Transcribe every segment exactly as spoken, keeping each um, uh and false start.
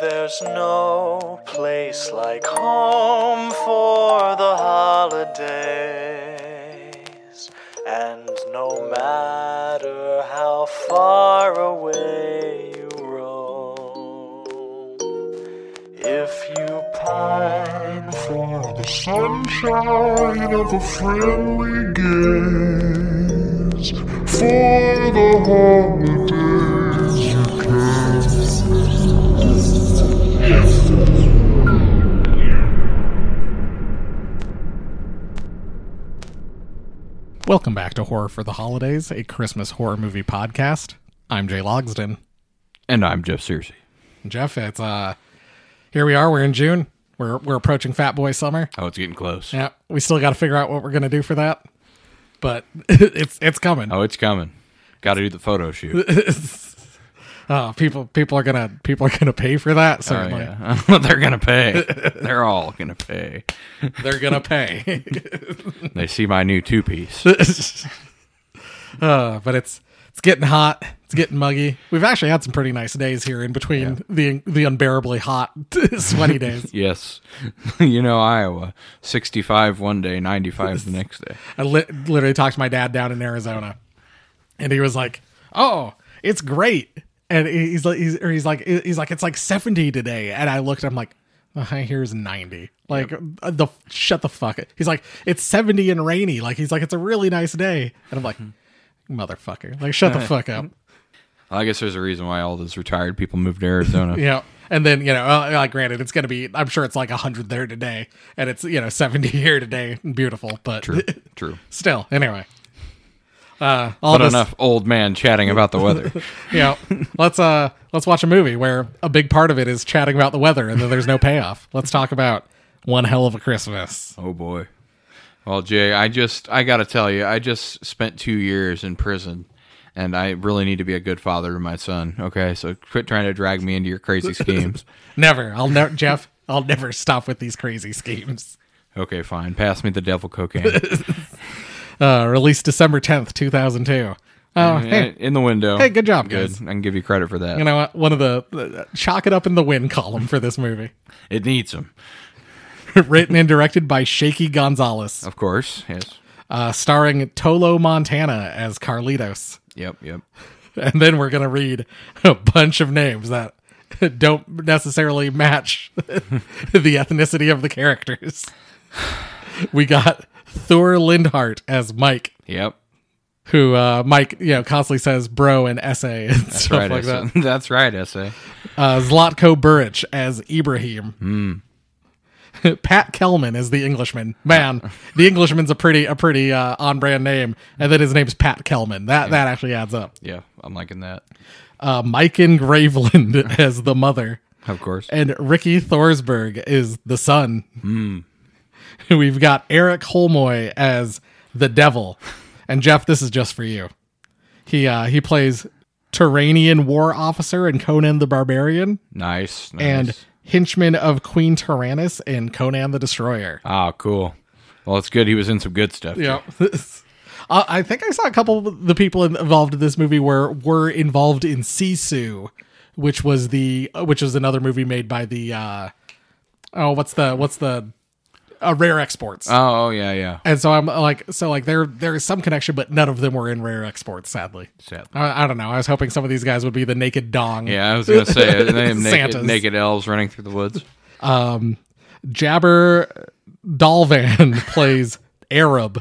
There's no place like home for the holidays, and no matter how far away you roam, if you pine for the sunshine of a friendly gaze, for the holidays you can. Welcome back to Horror for the Holidays, a Christmas horror movie podcast. I'm Jay Logsden. And I'm Jeff Searcy. Jeff, it's uh here we are, we're in June. We're we're approaching Fat Boy Summer. Oh, it's getting close. Yeah, we still got to figure out what we're going to do for that. But it's it's coming. Oh, it's coming. Got to do the photo shoot. Oh, people people are going to people are going to pay for that, certainly. Oh, yeah. They're going to pay. They're all going to pay. They're going to pay. They see my new two-piece. uh, but it's it's getting hot. It's getting muggy. We've actually had some pretty nice days here in between yeah. the the unbearably hot, sweaty days. Yes. You know, Iowa. sixty-five one day, ninety-five the next day. I li- literally talked to my dad down in Arizona, and he was like, "Oh, it's great." And he's like, he's, or he's like, he's like, it's like seventy today. And I looked, I'm like, oh, here's ninety. Like, yep. the shut the fuck up. He's like, it's seventy and rainy. Like, he's like, it's a really nice day. And I'm like, motherfucker, like, shut the fuck up. I guess there's a reason why all those retired people moved to Arizona. Yeah. And then, you know, like, granted, it's going to be, I'm sure it's like one hundred there today. And it's, you know, seventy here today. Beautiful. But true, true. Still, anyway. Uh, all but this, enough old man chatting about the weather. Yeah, let's uh let's watch a movie where a big part of it is chatting about the weather, and then there's no payoff. Let's talk about One Hell of a Christmas. Oh boy. Well, Jay, I just I gotta tell you, I just spent two years in prison, and I really need to be a good father to my son. Okay, so quit trying to drag me into your crazy schemes. Never, I'll never, Jeff. I'll never stop with these crazy schemes. Okay, fine. Pass me the devil cocaine. Uh, released December tenth, two thousand two. Oh, hey. In the window. Hey, good job, good. guys. I can give you credit for that. You know what? One of the, the chalk it up in the win column for this movie. It needs them. Written and directed by Shaky Gonzalez. Of course, yes. Uh, starring Tolo Montana as Carlitos. Yep, yep. And then we're going to read a bunch of names that don't necessarily match the ethnicity of the characters. We got Thor Lindhart as Mike. Yep. Who uh, Mike, you know, constantly says bro and essay and That's stuff right, like essay. that. That's right, essay. Uh, Zlatko Buric as Ibrahim. Mm. Pat Kelman is the Englishman. Man, the Englishman's a pretty a pretty uh, on brand name, and then his name's Pat Kelman. That yeah. that actually adds up. Yeah, I'm liking that. Uh, Maiken Graveland as the mother. Of course. And Ricky Thorsberg is the son. Mm. We've got Eric Holmoy as the devil. And Jeff, this is just for you. He uh, he plays Turanian war officer in Conan the Barbarian. Nice, nice. And henchman of Queen Tyrannus in Conan the Destroyer. Ah, cool. Well, it's good he was in some good stuff. Yeah. uh, I think I saw a couple of the people involved in this movie were were involved in Sisu, which was the which was another movie made by the uh, oh what's the what's the Uh, Rare Exports. Oh, oh, yeah, yeah. And so I'm like, so like there there is some connection, but none of them were in Rare Exports, sadly. Sadly. I, I don't know. I was hoping some of these guys would be the naked dong. Yeah, I was going to say, they have naked, naked elves running through the woods. Um, Jabber Dalvan plays Arab.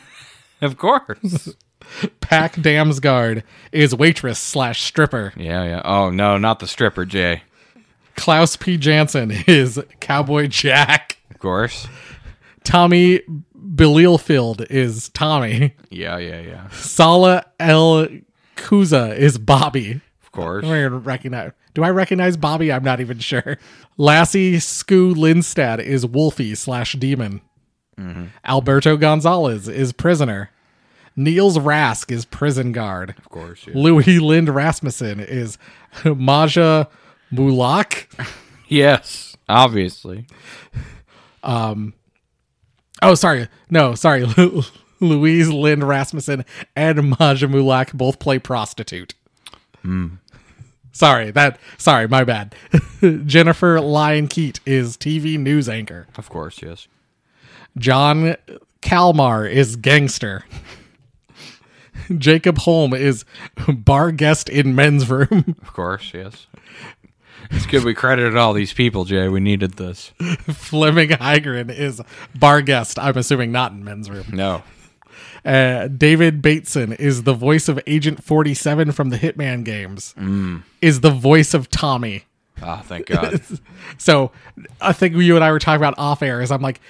Of course. Pac Damsgaard is waitress slash stripper. Yeah, yeah. Oh, no, not the stripper, Jay. Klaus P. Jansen is Cowboy Jack. Of course. Tommy Belialfield is Tommy. Yeah, yeah, yeah. Sala El Kuza is Bobby. Of course. I don't recognize. Do I recognize Bobby? I'm not even sure. Lassie Skoo Lindstad is Wolfie slash Demon. Mm-hmm. Alberto Gonzalez is Prisoner. Niels Rask is Prison Guard. Of course. Yeah. Louis Lind Rasmussen is Maja Mulak. Yes, obviously. Um. Oh, sorry. No, sorry. Louise Lind Rasmussen and Maja Mulak both play prostitute. Mm. Sorry, that. Sorry, my bad. Jennifer Lyon Keat is T V news anchor. Of course, yes. John Kalmar is gangster. Jacob Holm is bar guest in men's room. Of course, yes. It's good we credited all these people, Jay. We needed this. Fleming Hygren is bar guest. I'm assuming not in men's room. No. Uh, David Bateson is the voice of Agent forty-seven from the Hitman games. Mm. Is the voice of Tommy. Ah, thank God. So I think you and I were talking about off air is I'm like,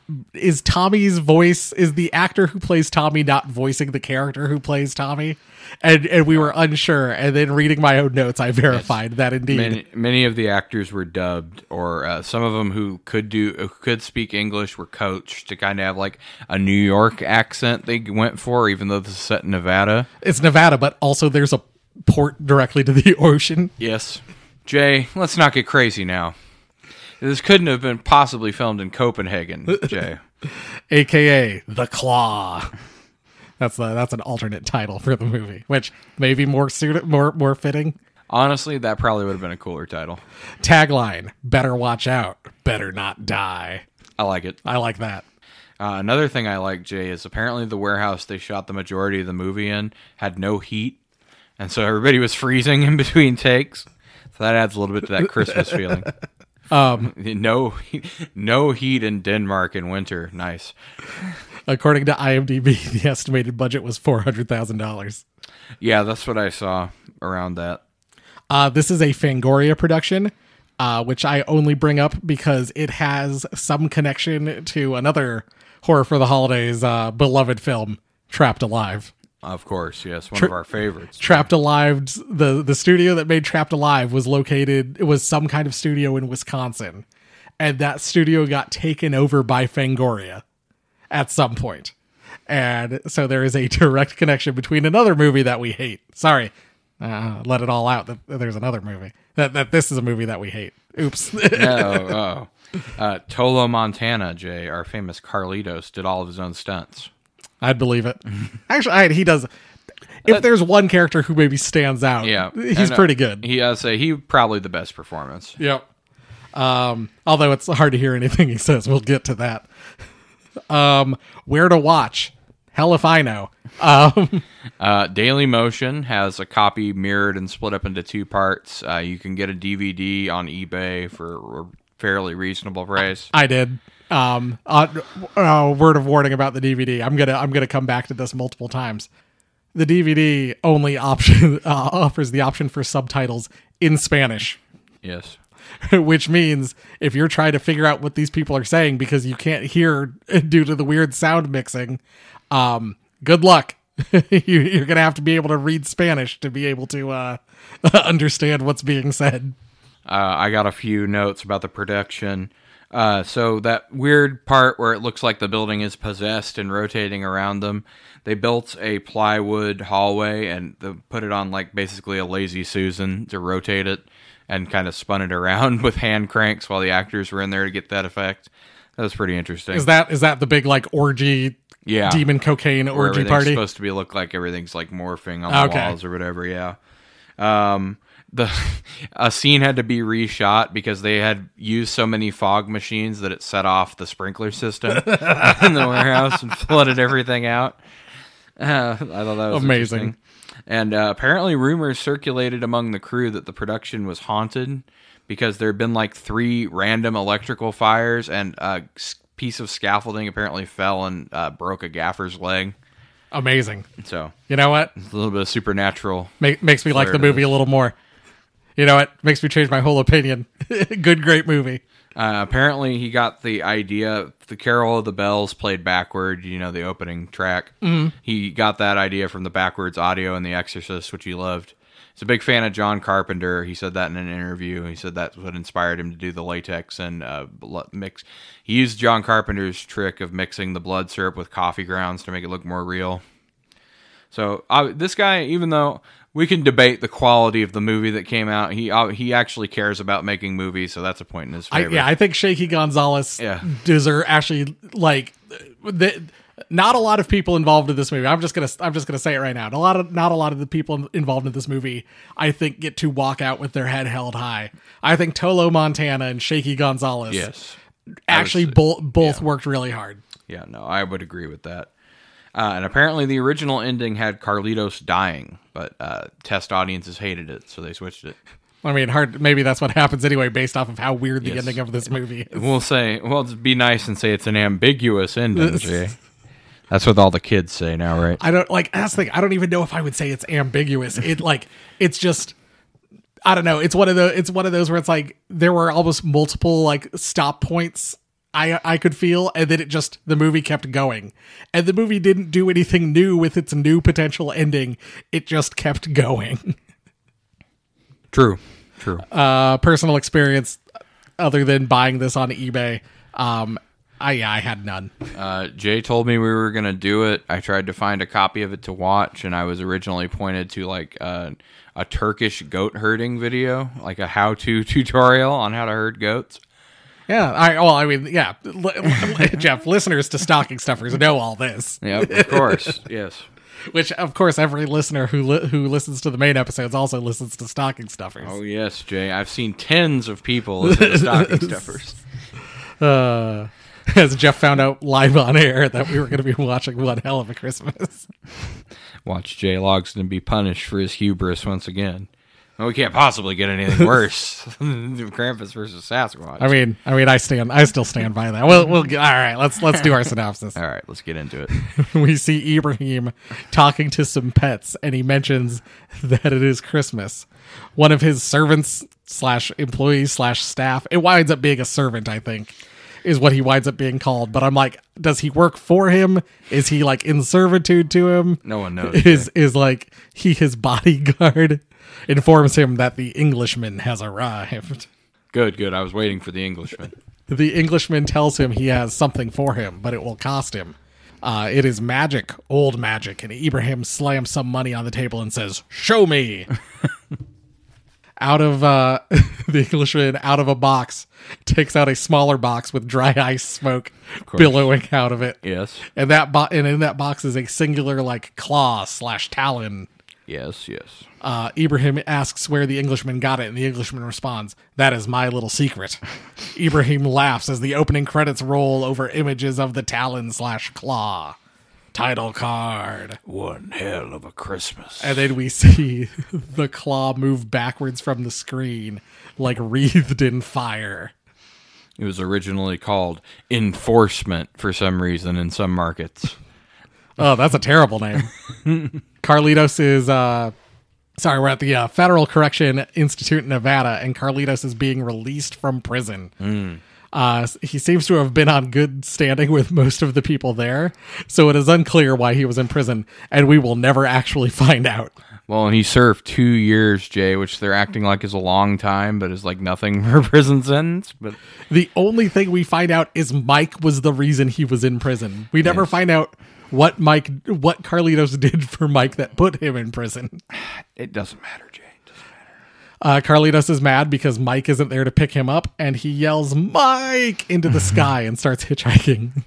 is Tommy's voice, is the actor who plays Tommy not voicing the character who plays Tommy? And and we were unsure. And then reading my own notes, I verified yes. that indeed. Many, many of the actors were dubbed, or uh, some of them who could do who could speak English were coached to kind of have like a New York accent they went for, even though this is set in Nevada. It's Nevada, but also there's a port directly to the ocean. Yes. Jay, let's not get crazy now. This couldn't have been possibly filmed in Copenhagen, Jay. A K A The Claw. That's the, that's an alternate title for the movie, which may be more suited, more more fitting. Honestly, that probably would have been a cooler title. Tagline: Better watch out, better not die. I like it. I like that. Uh, another thing I like, Jay, is apparently the warehouse they shot the majority of the movie in had no heat, and so everybody was freezing in between takes. So that adds a little bit to that Christmas feeling. Um, no, no heat in Denmark in winter. Nice. According to IMDb, the estimated budget was four hundred thousand dollars. Yeah, that's what I saw around that. Uh, this is a Fangoria production, uh, which I only bring up because it has some connection to another horror for the holidays uh, beloved film, Trapped Alive. Of course, yes, one Tra- of our favorites. Trapped Alive, the, the studio that made Trapped Alive was located, it was some kind of studio in Wisconsin. And that studio got taken over by Fangoria at some point. And so there is a direct connection between another movie that we hate. Sorry, uh, let it all out that there's another movie. That, that this is a movie that we hate. Oops. no, oh. Uh, Tolo Montana, Jay, our famous Carlitos, did all of his own stunts. I'd believe it. Actually, I, he does. If uh, there's one character who maybe stands out, yeah, he's and, uh, pretty good. He, I say, he probably the best performance. Yep. Um, although it's hard to hear anything he says. We'll get to that. Um, where to watch? Hell if I know. Um, uh, Daily Motion has a copy mirrored and split up into two parts. Uh, you can get a D V D on eBay for a fairly reasonable price. I did. Um, uh, uh, word of warning about the D V D. I'm gonna I'm gonna come back to this multiple times. The D V D only option uh, offers the option for subtitles in Spanish. Yes. Which means if you're trying to figure out what these people are saying because you can't hear due to the weird sound mixing, um, good luck. you, you're gonna have to be able to read Spanish to be able to uh, understand what's being said. Uh, I got a few notes about the production. Uh, so that weird part where it looks like the building is possessed and rotating around them, they built a plywood hallway and they put it on like basically a Lazy Susan to rotate it and kind of spun it around with hand cranks while the actors were in there to get that effect. That was pretty interesting. Is that is that the big like orgy, yeah, demon cocaine where orgy party? Supposed to be look like everything's like morphing on the okay. walls or whatever. Yeah. Um. The a scene had to be reshot because they had used so many fog machines that it set off the sprinkler system in the warehouse and flooded everything out. Uh, I thought that was amazing. And uh, apparently rumors circulated among the crew that the production was haunted because there had been like three random electrical fires and a piece of scaffolding apparently fell and uh, broke a gaffer's leg. Amazing. So, you know what? It's a little bit of supernatural. Make, makes me like the movie a little more. You know what? Makes me change my whole opinion. Good, great movie. Uh, apparently, he got the idea. The Carol of the Bells played backward, you know, the opening track. Mm-hmm. He got that idea from the backwards audio in The Exorcist, which he loved. He's a big fan of John Carpenter. He said that in an interview. He said that's what inspired him to do the latex and uh, mix. He used John Carpenter's trick of mixing the blood syrup with coffee grounds to make it look more real. So uh, this guy, even though we can debate the quality of the movie that came out, he uh, he actually cares about making movies, so that's a point in his favor. I, yeah, I think Shaky Gonzalez yeah. deserve actually like the, Not a lot of people involved in this movie. I'm just gonna I'm just gonna say it right now. A lot of not a lot of the people involved in this movie, I think, get to walk out with their head held high. I think Tolo Montana and Shaky Gonzalez, Yes. actually was- both both yeah. worked really hard. Yeah, no, I would agree with that. Uh, and apparently the original ending had Carlitos dying, but uh, test audiences hated it, so they switched it. I mean, hard. Maybe that's what happens anyway, based off of how weird the Yes. ending of this movie is. We'll say, well, just be nice and say it's an ambiguous ending, Jay. That's what all the kids say now, right? I don't like. That's the thing. I don't even know if I would say it's ambiguous. It like it's just. I don't know. It's one of the. It's one of those where it's like there were almost multiple like stop points. I I could feel, and then it just the movie kept going, and the movie didn't do anything new with its new potential ending. It just kept going. True, true. Uh, personal experience, other than buying this on eBay, um, I yeah, I had none. Uh, Jay told me we were going to do it. I tried to find a copy of it to watch, and I was originally pointed to like uh, a Turkish goat herding video, like a how-to tutorial on how to herd goats. Yeah, I well, I mean, yeah, li- li- Jeff, listeners to Stocking Stuffers know all this. Yep, of course. Yes. Which, of course, every listener who li- who listens to the main episodes also listens to Stocking Stuffers. Oh, yes, Jay. I've seen tens of people listen to Stocking Stuffers. Uh, as Jeff found out live on air that we were going to be watching One Hell of a Christmas. Watch Jay Logston be punished for his hubris once again. Well, we can't possibly get anything worse than Krampus versus Sasquatch. I mean, I mean, I stand, I still stand by that. We'll, we'll get, all right. Let's let's do our synopsis. All right, let's get into it. We see Ibrahim talking to some pets, and he mentions that it is Christmas. One of his servants slash employees slash staff, it winds up being a servant, I think, is what he winds up being called. But I'm like, does he work for him? Is he like in servitude to him? No one knows. Is is like he his bodyguard? Informs him that the Englishman has arrived. Good, good. I was waiting for the Englishman. The Englishman tells him he has something for him, but it will cost him. Uh, it is magic, old magic, and Ibrahim slams some money on the table and says, "Show me." Out of uh, the Englishman, out of a box, takes out a smaller box with dry ice smoke billowing out of it. Yes. And that bo- and in that box is a singular like claw slash talon. Yes, yes. Uh, Ibrahim asks where the Englishman got it, and the Englishman responds, "That is my little secret." Ibrahim laughs as the opening credits roll over images of the talon slash claw. Title card. One hell of a Christmas. And then we see the claw move backwards from the screen, like wreathed in fire. It was originally called Enforcement for some reason in some markets. Oh, that's a terrible name. Carlitos is, uh, sorry, we're at the uh, Federal Correction Institute in Nevada, and Carlitos is being released from prison. Mm. Uh, he seems to have been on good standing with most of the people there, so it is unclear why he was in prison, and we will never actually find out. Well, and he served two years, Jay, which they're acting like is a long time, but is like nothing for a prison sentence. But The only thing we find out is Mike was the reason he was in prison. We never Yes. find out what Mike, what Carlitos did for Mike that put him in prison. it doesn't matter, Jay. It doesn't matter. Uh, Carlitos is mad because Mike isn't there to pick him up, and he yells "Mike" into the sky and starts hitchhiking.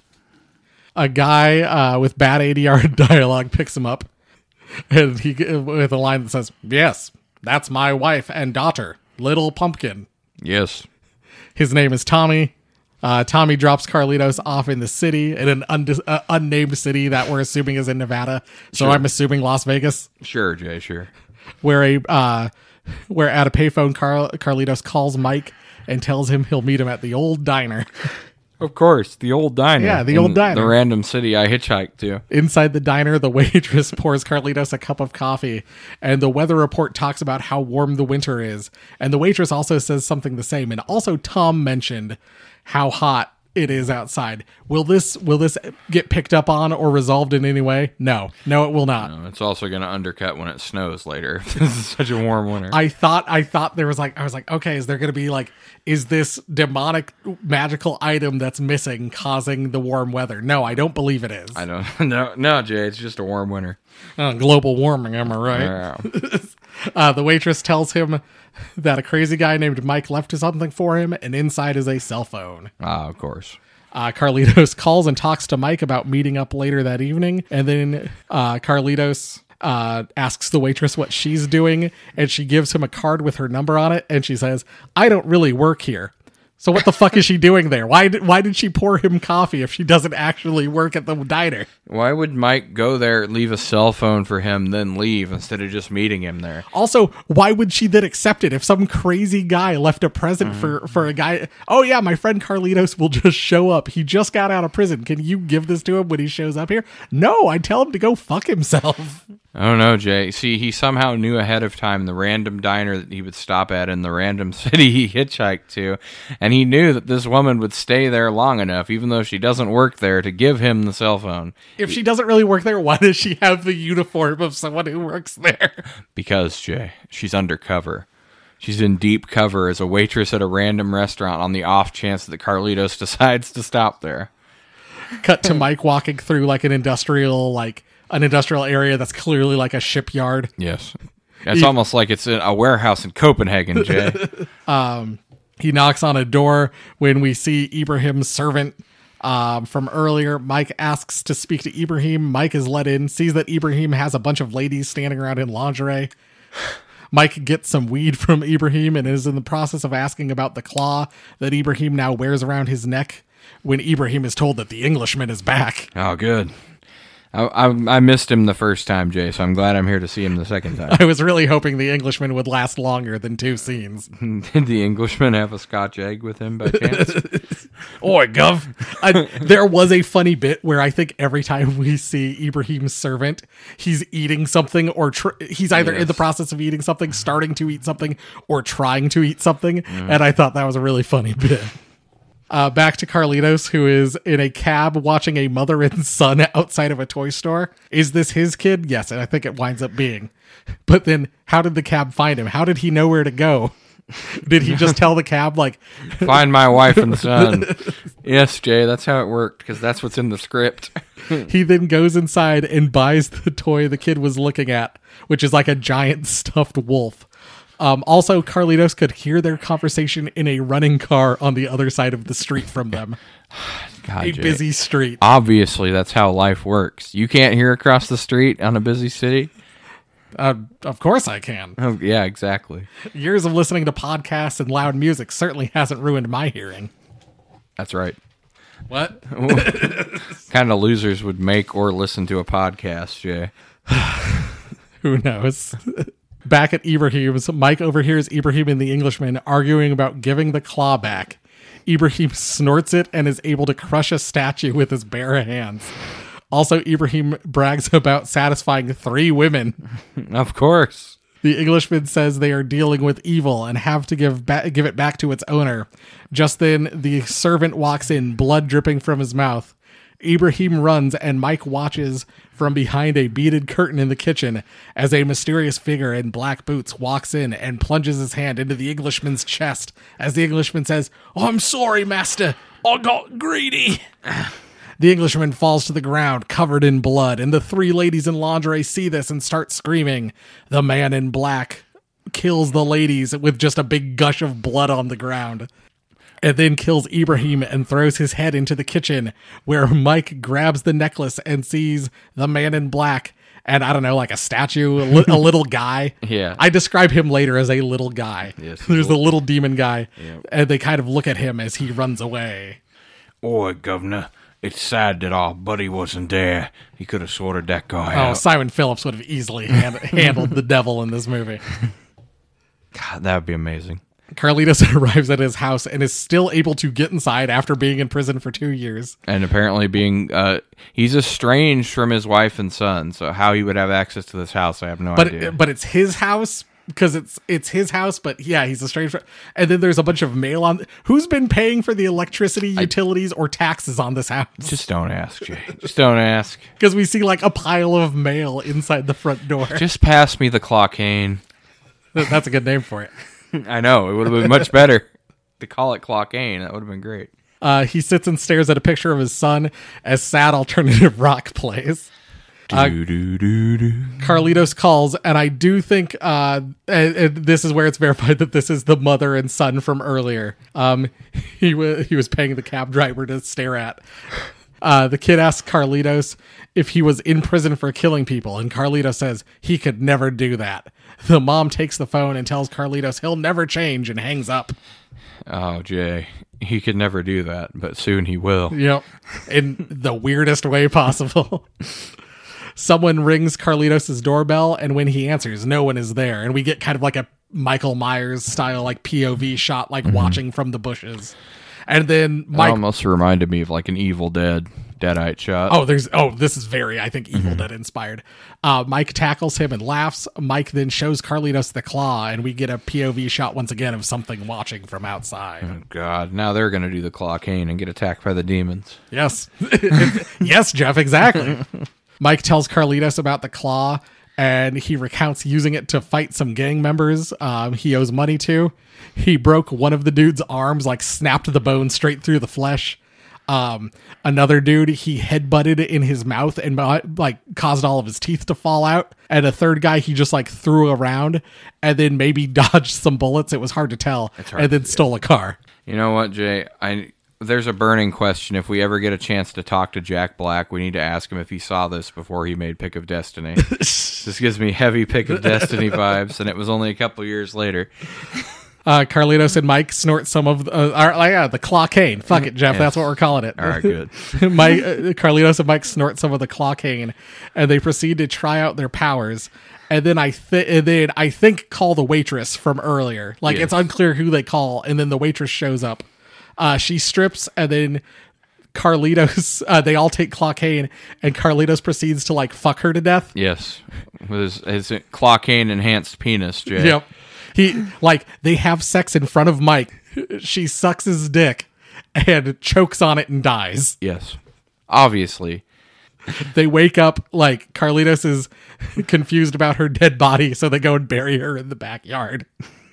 A guy uh, with bad A D R dialogue picks him up, and he with a line that says, "Yes, that's my wife and daughter, Little Pumpkin." Yes. His name is Tommy. Uh, Tommy drops Carlitos off in the city, in an undis- uh, unnamed city that we're assuming is in Nevada. So Sure. I'm assuming Las Vegas, Sure, Jay, sure. where a uh, where at a payphone, Carl- Carlitos calls Mike and tells him he'll meet him at the old diner. Of course, the old diner. Yeah, the in old diner. The random city I hitchhiked to. Inside the diner, the waitress pours Carlitos a cup of coffee, and the weather report talks about how warm the winter is. And the waitress also says something the same. And also, Tom mentioned how hot it is outside. Will this will this get picked up on or resolved in any way? No, no, it will not. No, it's also going to undercut when it snows later. This is such a warm winter. I thought I thought there was like I was like, okay, is there going to be like, is this demonic magical item that's missing causing the warm weather? No, I don't believe it is. I don't no no Jay, it's just a warm winter. Uh, global warming, am I right? Yeah. Uh, the waitress tells him that a crazy guy named Mike left something for him, and inside is a cell phone. Ah, of course. Uh, Carlitos calls and talks to Mike about meeting up later that evening. And then uh, Carlitos uh, asks the waitress what she's doing. And she gives him a card with her number on it. And she says, I don't really work here. So what the fuck is she doing there? Why did, why did she pour him coffee if she doesn't actually work at the diner? Why would Mike go there, leave a cell phone for him, then leave instead of just meeting him there? Also, why would she then accept it if some crazy guy left a present mm-hmm. for, for a guy? Oh yeah, my friend Carlitos will just show up. He just got out of prison. Can you give this to him when he shows up here? No, I tell him to go fuck himself. I don't know, Jay. See, he somehow knew ahead of time the random diner that he would stop at in the random city he hitchhiked to, and he knew that this woman would stay there long enough, even though she doesn't work there, to give him the cell phone. If she doesn't really work there, why does she have the uniform of someone who works there? Because, Jay, she's undercover. She's in deep cover as a waitress at a random restaurant on the off chance that Carlitos decides to stop there. Cut to Mike walking through like an industrial, like, an industrial area that's clearly like a shipyard. Yes. It's he, almost like it's in a warehouse in Copenhagen, Jay. um, he knocks on a door when we see Ibrahim's servant um, from earlier. Mike asks to speak to Ibrahim. Mike is let in, sees that Ibrahim has a bunch of ladies standing around in lingerie. Mike gets some weed from Ibrahim and is in the process of asking about the claw that Ibrahim now wears around his neck when Ibrahim is told that the Englishman is back. Oh, good. I, I, I missed him the first time, Jay, so I'm glad I'm here to see him the second time. I was really hoping the Englishman would last longer than two scenes. Did the Englishman have a Scotch egg with him by chance? Oi, Gov. I, there was a funny bit where I think every time we see Ibrahim's servant, he's eating something or tr- he's either yes. in the process of eating something, starting to eat something, or trying to eat something. Mm. And I thought that was a really funny bit. Uh, back to Carlitos, who is in a cab watching a mother and son outside of a toy store. Is this his kid? Yes, and I think it winds up being. But then, how did the cab find him? How did he know where to go? Did he just tell the cab, like... Find my wife and son. Yes, Jay, that's how it worked, because that's what's in the script. He then goes inside and buys the toy the kid was looking at, which is like a giant stuffed wolf. Um, also, Carlitos could hear their conversation in a running car on the other side of the street from them. God, a Jay. busy street. Obviously, that's how life works. You can't hear across the street on a busy city? Uh, of course I can. Oh, yeah, exactly. Years of listening to podcasts and loud music certainly hasn't ruined my hearing. That's right. What? Kind of losers would make or listen to a podcast, Jay. Who knows? Back at Ibrahim's, Mike overhears Ibrahim and the Englishman arguing about giving the claw back. Ibrahim snorts it and is able to crush a statue with his bare hands. Also, Ibrahim brags about satisfying three women. Of course. The Englishman says they are dealing with evil and have to give ba- give it back to its owner. Just then, the servant walks in, blood dripping from his mouth. Ibrahim runs and Mike watches from behind a beaded curtain in the kitchen as a mysterious figure in black boots walks in and plunges his hand into the Englishman's chest as the Englishman says, "Oh, I'm sorry, master. I got greedy." The Englishman falls to the ground covered in blood, and the three ladies in lingerie see this and start screaming. The man in black kills the ladies with just a big gush of blood on the ground. And then kills Ibrahim and throws his head into the kitchen, where Mike grabs the necklace and sees the man in black and, I don't know, like a statue, a, li- a little guy. Yeah. I describe him later as a little guy. Yes, There's the little demon guy, yeah. And they kind of look at him as he runs away. "Oi, governor, it's sad that our buddy wasn't there. He could have sorted that guy oh, out." Oh, Simon Phillips would have easily hand- handled the devil in this movie. God, that would be amazing. Carlitos arrives at his house and is still able to get inside after being in prison for two years. And apparently being, uh, he's estranged from his wife and son, so how he would have access to this house, I have no but, idea. But it's his house, because it's it's his house, but yeah, he's estranged from... And then there's a bunch of mail on... Who's been paying for the electricity, utilities, I, or taxes on this house? Just don't ask, Jay. Just don't ask. Because we see like a pile of mail inside the front door. Just pass me the clockane. That's a good name for it. I know, it would have been much better to call it Clockane. That would have been great. Uh, he sits and stares at a picture of his son as sad alternative rock plays. Uh, Do, do, do, do. Carlitos calls, and I do think uh, and, and this is where it's verified that this is the mother and son from earlier. Um, he was he was paying the cab driver to stare at. Uh, the kid asks Carlitos if he was in prison for killing people, and Carlitos says he could never do that. The mom takes the phone and tells Carlitos he'll never change and hangs up. Oh, Jay, he could never do that, but soon he will. Yep, in the weirdest way possible. Someone rings Carlitos' doorbell, and when he answers, no one is there. And we get kind of like a Michael Myers style, like P O V shot, like mm-hmm. watching from the bushes. And then Mike It almost reminded me of like an Evil Dead Deadite shot. Oh, there's oh, this is very, I think, Evil mm-hmm. Dead inspired. Uh, Mike tackles him and laughs. Mike then shows Carlitos the claw, and we get a P O V shot once again of something watching from outside. Oh God! Now they're gonna do the claw cane and get attacked by the demons. Yes, yes, Jeff, exactly. Mike tells Carlitos about the claw, and he recounts using it to fight some gang members um, he owes money to. He broke one of the dude's arms, like snapped the bone straight through the flesh. Um, another dude he headbutted in his mouth and like caused all of his teeth to fall out. And a third guy he just like threw around and then maybe dodged some bullets. It was hard to tell. Hard and then to stole a car. You know what, Jay? I there's a burning question. If we ever get a chance to talk to Jack Black, we need to ask him if he saw this before he made Pick of Destiny. This gives me heavy Pick of Destiny vibes, and it was only a couple years later. Uh, Carlitos and Mike snort some of the, uh, our, uh, yeah, the claw cane. Fuck it, Jeff. Yes. That's what we're calling it. All right, good. Mike, uh, Carlitos and Mike snort some of the claw cane, and they proceed to try out their powers. And then I th- and then I think call the waitress from earlier. Like, yes. It's unclear who they call, and then the waitress shows up. Uh, she strips, and then Carlitos, uh, they all take claw cane, and Carlitos proceeds to like fuck her to death. Yes, with his, his claw cane enhanced penis, Jay. Yep. He like they have sex in front of Mike. She sucks his dick and chokes on it and dies. Yes, obviously. They wake up like Carlitos is confused about her dead body, so they go and bury her in the backyard.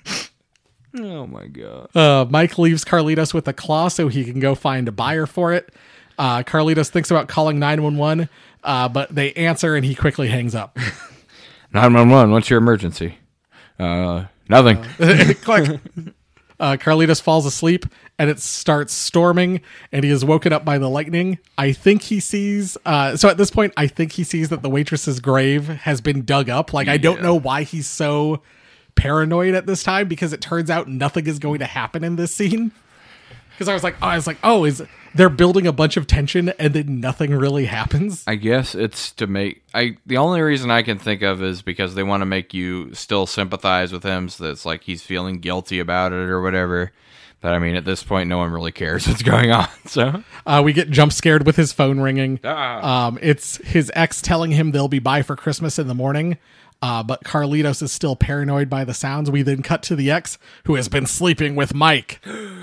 Oh my God. Uh, Mike leaves Carlitos with a claw so he can go find a buyer for it. Uh, Carlitos thinks about calling nine one one, uh, but they answer and he quickly hangs up. nine one one, what's your emergency? Uh, nothing. Uh, click. Uh, Carlitos falls asleep and it starts storming and he is woken up by the lightning. I think he sees, uh, so at this point, I think he sees that the waitress's grave has been dug up. Like, I don't Yeah. know why he's so paranoid at this time, because it turns out nothing is going to happen in this scene. Because I was like, oh, I was like, oh, is they're building a bunch of tension and then nothing really happens? I guess it's to make I. The only reason I can think of is because they want to make you still sympathize with him, so that it's like he's feeling guilty about it or whatever. But I mean, at this point, no one really cares what's going on. So uh, we get jump scared with his phone ringing. Ah. Um, it's his ex telling him they'll be by for Christmas in the morning. Uh, but Carlitos is still paranoid by the sounds. We then cut to the ex, who has been sleeping with Mike.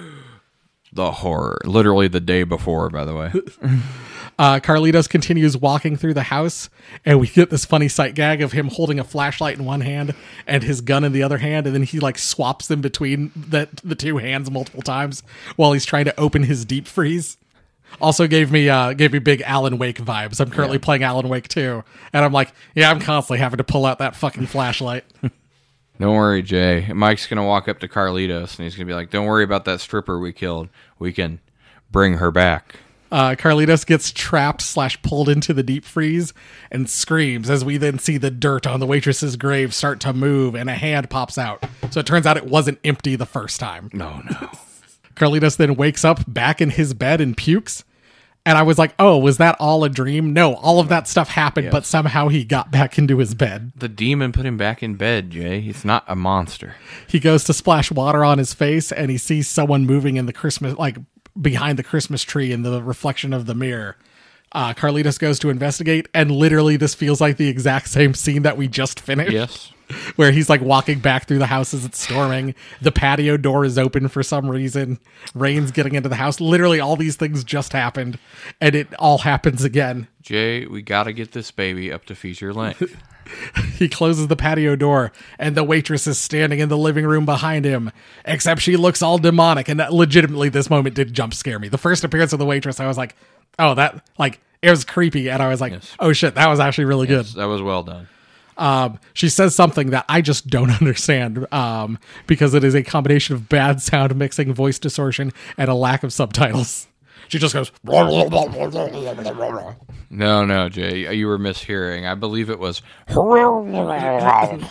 The horror. Literally the day before, by the way. uh, Carlitos continues walking through the house, and we get this funny sight gag of him holding a flashlight in one hand and his gun in the other hand, and then he like swaps them between the, the two hands multiple times while he's trying to open his deep freeze. Also gave me uh, gave me big Alan Wake vibes. I'm currently yeah. playing Alan Wake two, and I'm like, yeah, I'm constantly having to pull out that fucking flashlight. Don't worry, Jay. Mike's going to walk up to Carlitos, and he's going to be like, don't worry about that stripper we killed. We can bring her back. Uh, Carlitos gets trapped slash pulled into the deep freeze and screams as we then see the dirt on the waitress's grave start to move, and a hand pops out. So it turns out it wasn't empty the first time. No, no. Carlitos then wakes up back in his bed and pukes. And I was like, oh, was that all a dream? No, all of that stuff happened, yes. But somehow he got back into his bed. The demon put him back in bed, Jay. He's not a monster. He goes to splash water on his face, and he sees someone moving in the Christmas, like behind the Christmas tree in the reflection of the mirror. Uh, Carlitos goes to investigate, and literally this feels like the exact same scene that we just finished. Yes. Where he's like walking back through the house as it's storming. The patio door is open for some reason. Rain's getting into the house. Literally all these things just happened, and it all happens again. Jay, we gotta get this baby up to feature length. He closes the patio door, and the waitress is standing in the living room behind him, except she looks all demonic, and that legitimately this moment did jump scare me. The first appearance of the waitress, I was like, oh, that, like, It was creepy, and I was like, Yes. oh shit, that was actually really good. That was well done. Um, she says something that I just don't understand um, because it is a combination of bad sound mixing, voice distortion, and a lack of subtitles. She just goes, No, no, Jay, you were mishearing. I believe it was. and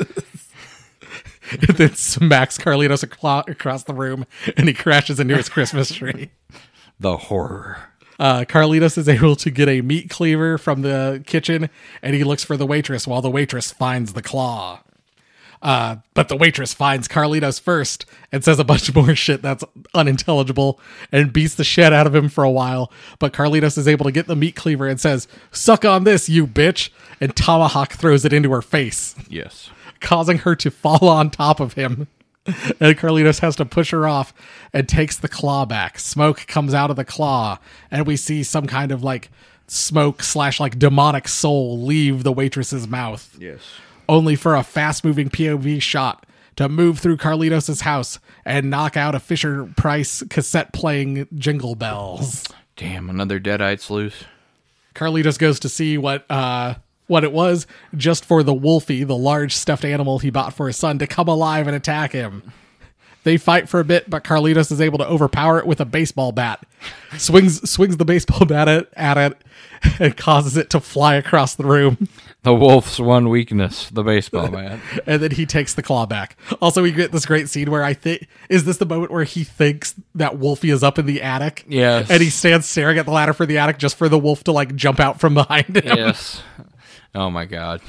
then smacks Carlitos aclo- across the room, and he crashes into his Christmas tree. The horror. Uh, Carlitos is able to get a meat cleaver from the kitchen, and he looks for the waitress while the waitress finds the claw. Uh, but the waitress finds Carlitos first and says a bunch more shit that's unintelligible and beats the shit out of him for a while. But Carlitos is able to get the meat cleaver and says, "Suck on this, you bitch," and tomahawk throws it into her face, Yes. causing her to fall on top of him. And Carlitos has to push her off and takes the claw back. Smoke comes out of the claw, and we see some kind of like smoke slash like demonic soul leave the waitress's mouth. Yes. Only for a fast moving P O V shot to move through Carlitos' house and knock out a Fisher Price cassette playing Jingle Bells. Damn, another Deadites loose. Carlitos goes to see what uh what it was, just for the Wolfie, the large stuffed animal he bought for his son, to come alive and attack him. They fight for a bit, but Carlitos is able to overpower it with a baseball bat. Swings swings the baseball bat at, at it and causes it to fly across the room. The wolf's one weakness, the baseball bat. And then he takes the claw back. Also, we get this great scene where I think, is this the moment where he thinks that Wolfie is up in the attic? Yes. And he stands staring at the ladder for the attic just for the wolf to like jump out from behind him. Yes. Oh my god.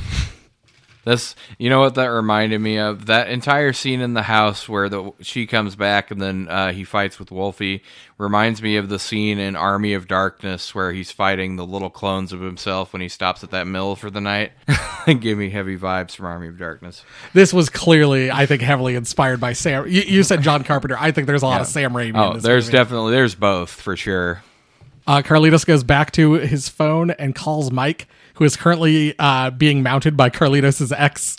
This, you know what that reminded me of? That entire scene in the house where the she comes back and then uh, he fights with Wolfie reminds me of the scene in Army of Darkness where he's fighting the little clones of himself when he stops at that mill for the night. It gave me heavy vibes from Army of Darkness. This was clearly, I think, heavily inspired by Sam. You, you said John Carpenter. I think there's a lot Yeah. of Sam Raimi Oh, in this there's movie. definitely, there's both for sure. Uh, Carlitos goes back to his phone and calls Mike, who is currently uh, being mounted by Carlitos' ex.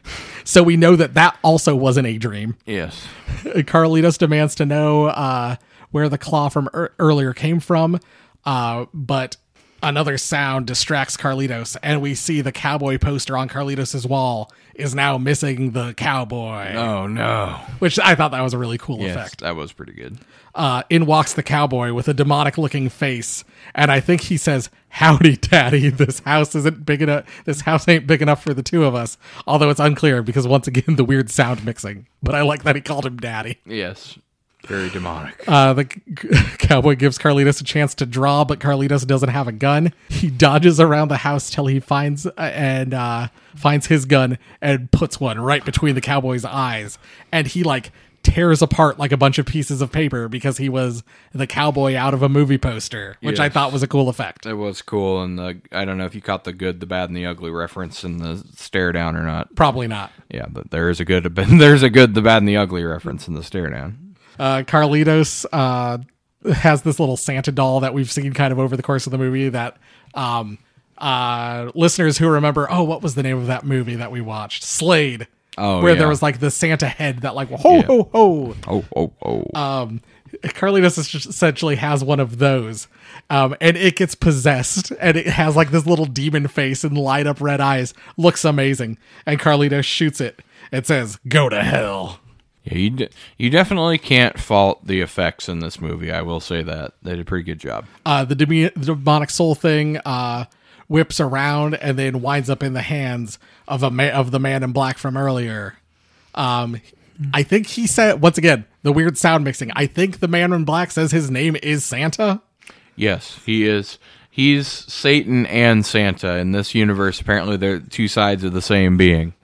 So we know that that also wasn't a dream. Yes. Carlitos demands to know uh, where the claw from er- earlier came from, uh, but another sound distracts Carlitos, and we see the cowboy poster on Carlitos' wall is now missing the cowboy, Oh no. which I thought that was a really cool Yes, effect. that was pretty good. Uh, in walks the cowboy with a demonic-looking face, and I think he says, "Howdy, Daddy. This house isn't big enough. This house ain't big enough for the two of us." Although it's unclear because once again the weird sound mixing. But I like that he called him Daddy. Yes. Very demonic. Uh, the c- cowboy gives Carlitos a chance to draw, but Carlitos doesn't have a gun. He dodges around the house till he finds uh, and uh, finds his gun and puts one right between the cowboy's eyes, and he like tears apart like a bunch of pieces of paper because he was the cowboy out of a movie poster, which I Yes. thought was a cool effect. It was cool, and the I don't know if you caught the good, the bad, and the ugly reference in the stare down or not. Probably not. Yeah, but there is a good, there's a good, the bad, and the ugly reference in the stare down. Uh, Carlitos uh, has this little Santa doll that we've seen kind of over the course of the movie that um, uh, listeners who remember, oh, what was the name of that movie that we watched? Slade. Oh, where yeah. there was like the Santa head that like, ho, Yeah. ho, ho. Oh, oh, oh. Um, Carlitos is just essentially has one of those. Um, and it gets possessed and it has like this little demon face and light up red eyes. Looks amazing. And Carlitos shoots it. It says, "Go to hell." Yeah, you de- you definitely can't fault the effects in this movie. I will say that they did a pretty good job. Uh, the, deme- the demonic soul thing uh, whips around and then winds up in the hands of a ma- of the man in black from earlier. Um, I think he said, once again, the weird sound mixing. I think the man in black says his name is Santa. Yes, he is. He's Satan and Santa in this universe. Apparently, they're two sides of the same being.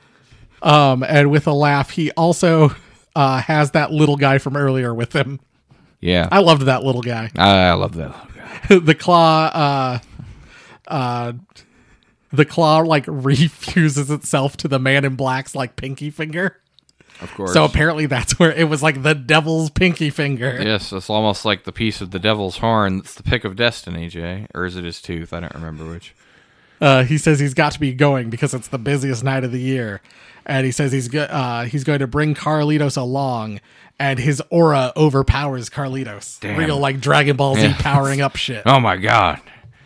Um, and with a laugh, he also uh, has that little guy from earlier with him. Yeah, I loved that little guy. I, I love that. the claw, uh, uh, the claw like refuses itself to the man in black's like pinky finger. Of course. So apparently that's where it was like the devil's pinky finger. Yes, it's almost like the piece of the devil's horn. That's the pick of destiny, Jay. Or is it his tooth? I don't remember which. Uh, he says he's got to be going because it's the busiest night of the year, and he says he's go- uh, he's going to bring Carlitos along, and his aura overpowers Carlitos. Damn. Real like Dragon Ball Z Yeah. powering up shit. Oh my god.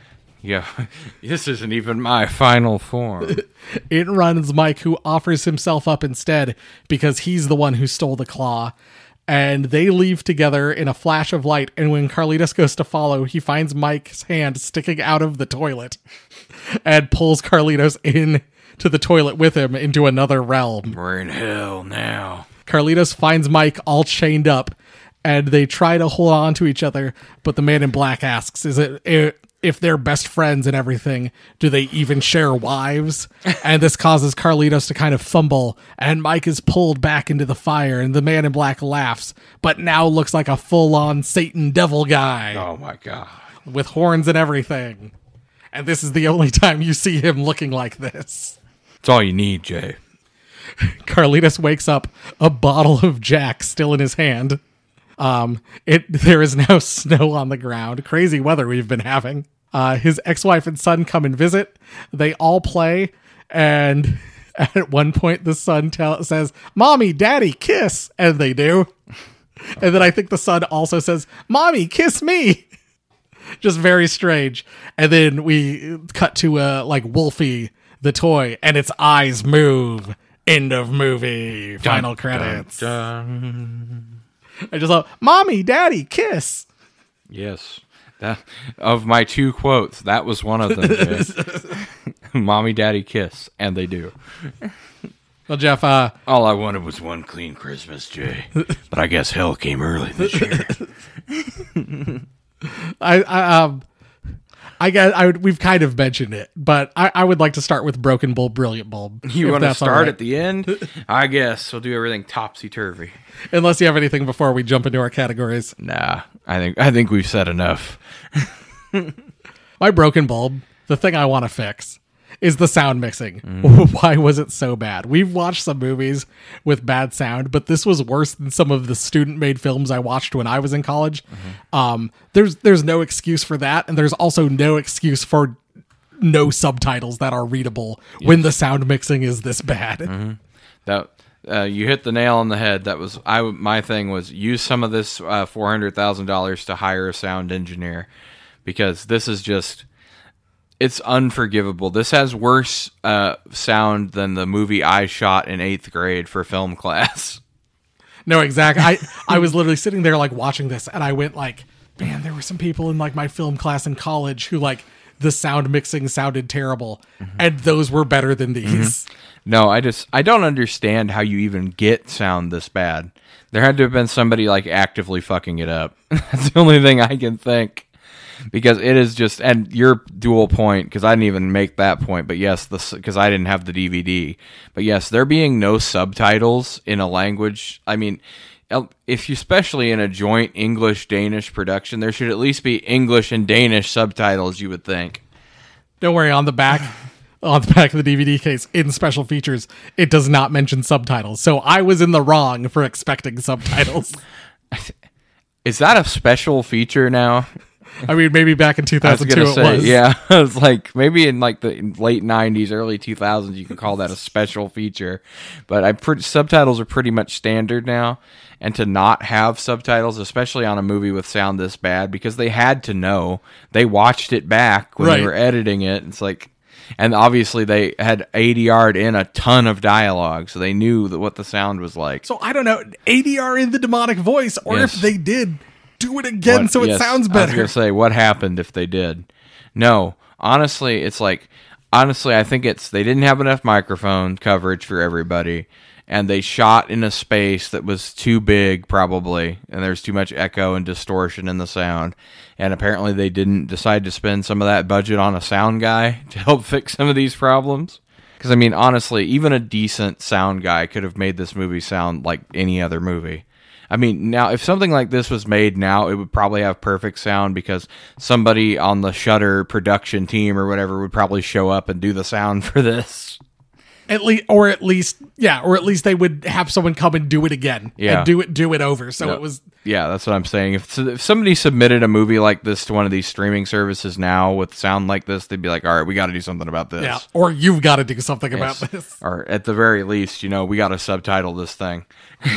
Yeah, this isn't even my final form. It runs Mike, who offers himself up instead because he's the one who stole the claw. And they leave together in a flash of light. And when Carlitos goes to follow, he finds Mike's hand sticking out of the toilet and pulls Carlitos in to the toilet with him into another realm. We're in hell now. Carlitos finds Mike all chained up, and they try to hold on to each other. But the man in black asks, "Is it if they're best friends and everything? Do they even share wives?" And this causes Carlitos to kind of fumble, and Mike is pulled back into the fire. And the man in black laughs, but now looks like a full-on Satan devil guy Oh my god. with horns and everything. And this is the only time you see him looking like this. It's all you need, Jay. Carlitos wakes up, a bottle of Jack still in his hand. Um, it there is now snow on the ground. Crazy weather we've been having. Uh, his ex-wife and son come and visit. They all play, and at one point the son tell, says, "Mommy, Daddy, kiss," and they do. And then I think the son also says, "Mommy, kiss me." Just very strange. And then we cut to uh, like Wolfie the toy, and its eyes move. End of movie. Final Dun, credits. dun, dun. I just love, "Mommy, Daddy, kiss." Yes. That, of my two quotes, that was one of them, Jay. Mommy, Daddy, kiss. And they do. Well, Jeff, uh, All I wanted was one clean Christmas, Jay. But I guess hell came early this year. I, I, um, I guess I would, we've kind of mentioned it, but I, I would like to start with Broken Bulb, Brilliant Bulb. You if want to that's all start right. at the end? I guess we'll do everything topsy-turvy. Unless you have anything before we jump into our categories. Nah, I think I think we've said enough. My Broken Bulb, the thing I want to fix, is the sound mixing. Mm. Why was it so bad? We've watched some movies with bad sound, but this was worse than some of the student-made films I watched when I was in college. Mm-hmm. Um, there's there's no excuse for that, and there's also no excuse for no subtitles that are readable yes. when the sound mixing is this bad. Mm-hmm. That uh, you hit the nail on the head. That was I. My thing was use some of this uh, four hundred thousand dollars to hire a sound engineer, because this is just. It's unforgivable. This has worse uh, sound than the movie I shot in eighth grade for film class. No, exactly. I, I was literally sitting there like watching this, and I went like, man, there were some people in like my film class in college who like the sound mixing sounded terrible, mm-hmm. and those were better than these. Mm-hmm. No, I just I don't understand how you even get sound this bad. There had to have been somebody like actively fucking it up. That's the only thing I can think. Because it is just, and your dual point, because I didn't even make that point, but yes, because I didn't have the D V D. But yes, there being no subtitles in a language, I mean, if you, especially in a joint English-Danish production, there should at least be English and Danish subtitles, you would think. Don't worry, on the back, on the back of the D V D case, in special features, it does not mention subtitles. So I was in the wrong for expecting subtitles. Is that a special feature now? I mean, maybe back in two thousand two I was gonna it say, was. Yeah, it was like maybe in like the late nineties, early two thousands, you could call that a special feature. But I pre- subtitles are pretty much standard now, and to not have subtitles, especially on a movie with sound this bad, because they had to know. They watched it back when right. they were editing it. It's like, and obviously they had A D R'd in a ton of dialogue, so they knew that what the sound was like. So I don't know, A D R in the demonic voice, or yes. if they did. Do it again what, so it yes, sounds I was better. going to say, what happened if they did? No, honestly, it's like, honestly, I think it's, they didn't have enough microphone coverage for everybody, and they shot in a space that was too big, probably, and there's too much echo and distortion in the sound, and apparently they didn't decide to spend some of that budget on a sound guy to help fix some of these problems. Because, I mean, honestly, even a decent sound guy could have made this movie sound like any other movie. I mean, now, if something like this was made now, it would probably have perfect sound because somebody on the Shudder production team or whatever would probably show up and do the sound for this. At least, or at least, yeah, or at least they would have someone come and do it again, yeah. and do it, do it over. So no, it was, yeah, that's what I'm saying. If, if somebody submitted a movie like this to one of these streaming services now with sound like this, they'd be like, "All right, we got to do something about this." Yeah, or you've got to do something yes. about this, or at the very least, you know, we got to subtitle this thing.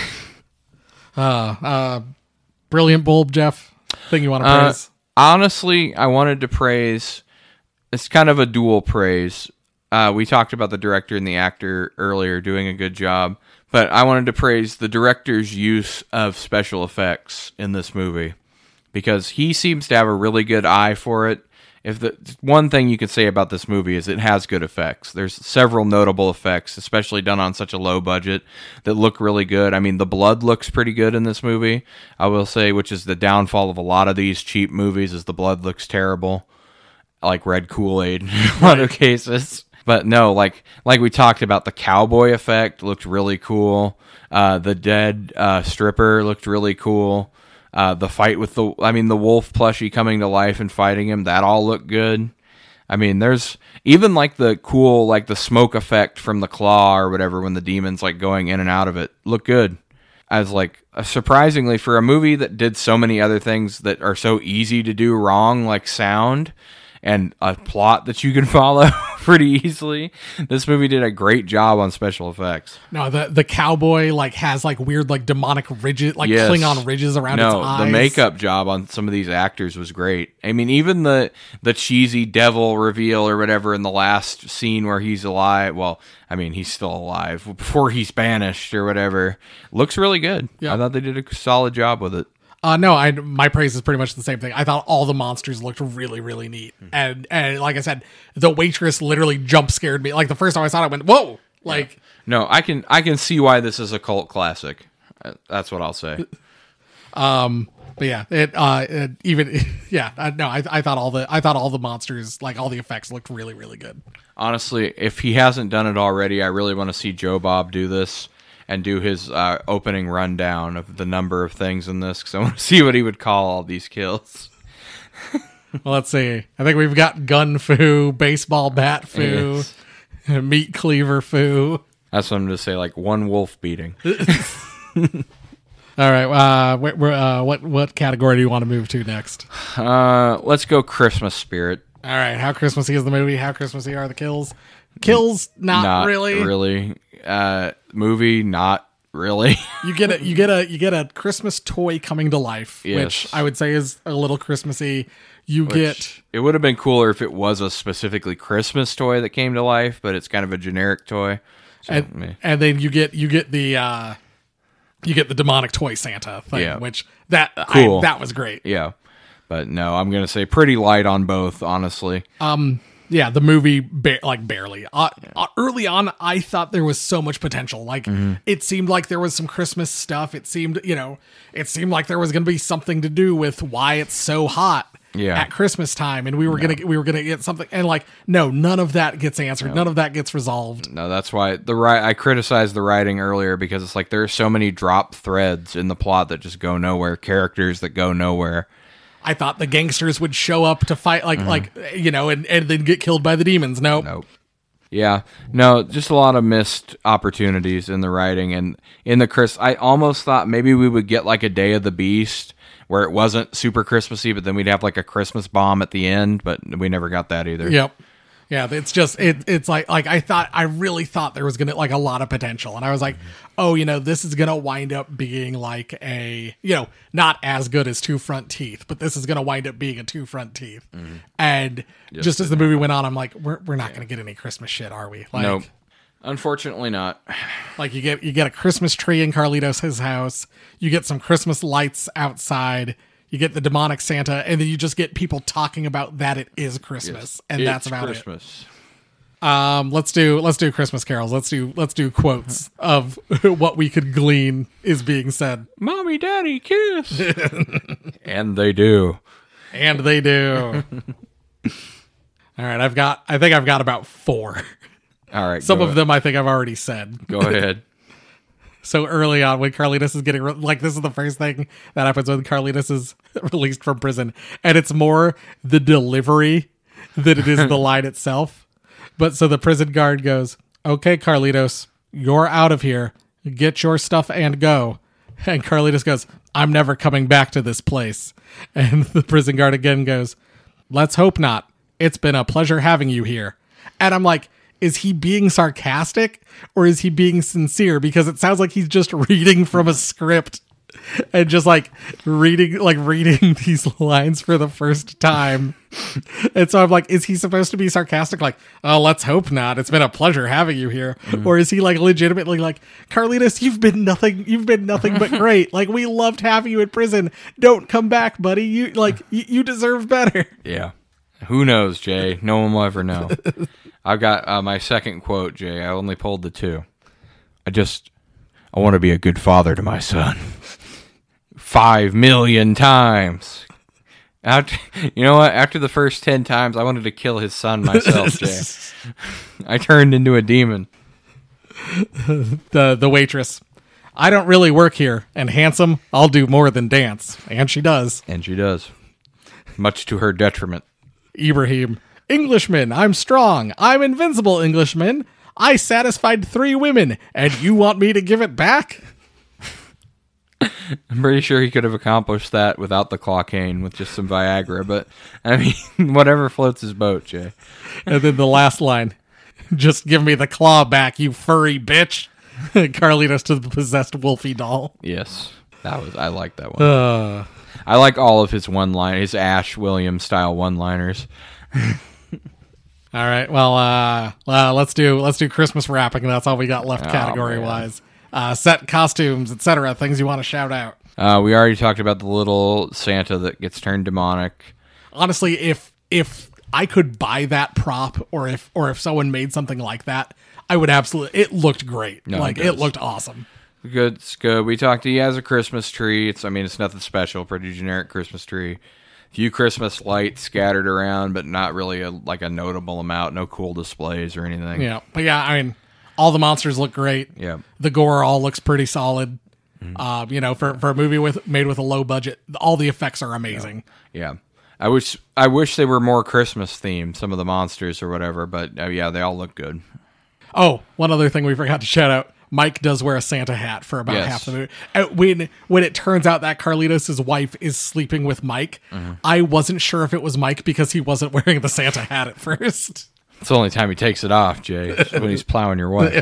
Uh, uh, Brilliant Bulb, Jeff. Thing you want to uh, praise? Honestly, I wanted to praise it's kind of a dual praise. Uh, we talked about the director and the actor earlier doing a good job, but I wanted to praise the director's use of special effects in this movie because he seems to have a really good eye for it. If the one thing you could say about this movie is it has good effects. There's several notable effects, especially done on such a low budget, that look really good. I mean, the blood looks pretty good in this movie, I will say, which is the downfall of a lot of these cheap movies, is the blood looks terrible, like red Kool-Aid in a lot of cases. But no, like like we talked about, the cowboy effect looked really cool. Uh, the dead uh, stripper looked really cool. Uh, the fight with the, I mean, the wolf plushie coming to life and fighting him, that all looked good. I mean, there's even like the cool, like the smoke effect from the claw or whatever when the demon's like going in and out of it, looked good. I was like, uh, surprisingly, for a movie that did so many other things that are so easy to do wrong, like sound and a plot that you can follow pretty easily, this movie did a great job on special effects. No, the the cowboy like has like weird like demonic ridges, like Yes. Klingon ridges around no, its eyes. the makeup job on some of these actors was great. I mean, even the the cheesy devil reveal or whatever in the last scene where he's alive. Well, I mean, he's still alive before he's banished or whatever. Looks really good. Yeah. I thought they did a solid job with it. Uh, no, I my praise is pretty much the same thing. I thought all the monsters looked really, really neat, Hmm. and and like I said, the waitress literally jump scared me. Like the first time I saw it, I went, "Whoa!" Like, No, I can I can see why this is a cult classic. Uh, That's what I'll say. um, but yeah, it uh, it even yeah, I, no, I I thought all the I thought all the monsters, like all the effects, looked really, really good. Honestly, if he hasn't done it already, I really want to see Joe Bob do this and do his uh, opening rundown of the number of things in this, because I want to see what he would call all these kills. Well, let's see. I think we've got gun foo, baseball bat foo, Yes. meat cleaver foo. That's what I'm going to say, like one wolf beating. All right, uh, wh- wh- uh, what what category do you want to move to next? Uh, let's go Christmas spirit. All right, how Christmassy is the movie? How Christmassy are the kills? Kills, not, Not really. really. Uh, movie, not really. You get a you get a you get a Christmas toy coming to life, Yes. which I would say is a little Christmassy. You get It would have been cooler if it was a specifically Christmas toy that came to life, but it's kind of a generic toy. So, and, meh. and then you get you get the uh, you get the demonic toy Santa thing, Yeah. which that Cool. I, that was great. Yeah. But no, I'm going to say pretty light on both, honestly. Um, yeah, the movie ba- like barely. Uh, uh, early on, I thought there was so much potential. Like Mm-hmm. it seemed like there was some Christmas stuff. It seemed, you know, it seemed like there was going to be something to do with why it's so hot Yeah. at Christmas time, and we were gonna we were gonna get something. And like, no, none of that gets answered. None of that gets resolved. No, that's why the ri- I criticized the writing earlier, because it's like there are so many drop threads in the plot that just go nowhere, characters that go nowhere. I thought the gangsters would show up to fight, like like you know, and and then get killed by the demons. Nope. Nope. Yeah, no, just a lot of missed opportunities in the writing. And in the Chris, I almost thought maybe we would get like a Day of the Beast where it wasn't super Christmassy, but then we'd have like a Christmas bomb at the end, but we never got that either. Yep. Yeah, it's just it. It's like like I thought. I really thought there was gonna like a lot of potential, and I was like, oh, you know, this is gonna wind up being like a you know not as good as Two Front Teeth, but this is gonna wind up being a Two Front Teeth. And just as the movie went on, I'm like, we're we're not gonna get any Christmas shit, are we? Like, Nope. Unfortunately not. like you get you get a Christmas tree in Carlitos' house, you get some Christmas lights outside. You get the demonic Santa, and then you just get people talking about that it is Christmas, and It's that's about Christmas. it. Um, let's do let's do Christmas carols. Let's do let's do quotes of what we could glean is being said, Mommy, Daddy, kiss. And they do. and they do. All right, I've got I think I've got about four. All right. Some go, of them I think I've already said. Go ahead. So early on, when Carlitos is getting re- like this is the first thing that happens when Carlitos is released from prison, and it's more the delivery than it is the line itself. But so the prison guard goes, "Okay, Carlitos, you're out of here. Get your stuff and go." And Carlitos goes, "I'm never coming back to this place." And the prison guard again goes, "Let's hope not. It's been a pleasure having you here." And I'm like, is he being sarcastic or is he being sincere? Because it sounds like he's just reading from a script. and just like reading like reading these lines for the first time. And so I'm like, is he supposed to be sarcastic? Like, oh, let's hope not. It's been a pleasure having you here. Mm. Or is he like legitimately like, Carlitos, you've been nothing. You've been nothing but great. Like, we loved having you in prison. Don't come back, buddy. You like you, you deserve better. Yeah. Who knows, Jay? No one will ever know. I've got uh, my second quote, Jay. I only pulled the two. I just, I want to be a good father to my son. Five million times. After, you know what? After the first ten times, I wanted to kill his son myself, Jay. I turned into a demon. The the waitress. I don't really work here, and handsome, I'll do more than dance. And she does. And she does. Much to her detriment. Ibrahim. Englishman, I'm strong. I'm invincible, Englishman. I satisfied three women, and you want me to give it back? I'm pretty sure he could have accomplished that without the clocaine, with just some Viagra, but, I mean, whatever floats his boat, Jay. And then the last line, just give me the claw back, you furry bitch. Carlitos to the possessed Wolfie doll. Yes, that was. I like that one. Uh, I like all of his one-line, his Ash Williams style one-liners. All right, well, uh, uh, let's do let's do Christmas wrapping. That's all we got left Oh, category wise. Uh, set, costumes, et cetera. Things you want to shout out. Uh, we already talked about the little Santa that gets turned demonic. Honestly, if if I could buy that prop, or if or if someone made something like that, I would absolutely. It looked great. No, like it it does. looked awesome. Good, it's good. We talked. He has a Christmas tree. It's. I mean, it's nothing special. Pretty generic Christmas tree. Few Christmas lights scattered around, but not really a, like a notable amount. No cool displays or anything. Yeah, but yeah, I mean, all the monsters look great. Yeah. The gore all looks pretty solid. Mm-hmm. Um, you know, for for a movie with made with a low budget, all the effects are amazing. Yeah. I wish. I wish they were more Christmas themed. Some of the monsters or whatever, but uh, yeah, they all look good. Oh, one other thing we forgot to shout out. Mike does wear a Santa hat for about Yes. half the movie. And when when it turns out that Carlitos' wife is sleeping with Mike, Mm-hmm. I wasn't sure if it was Mike because he wasn't wearing the Santa hat at first. It's the only time he takes it off, Jay. It's when he's plowing your wife.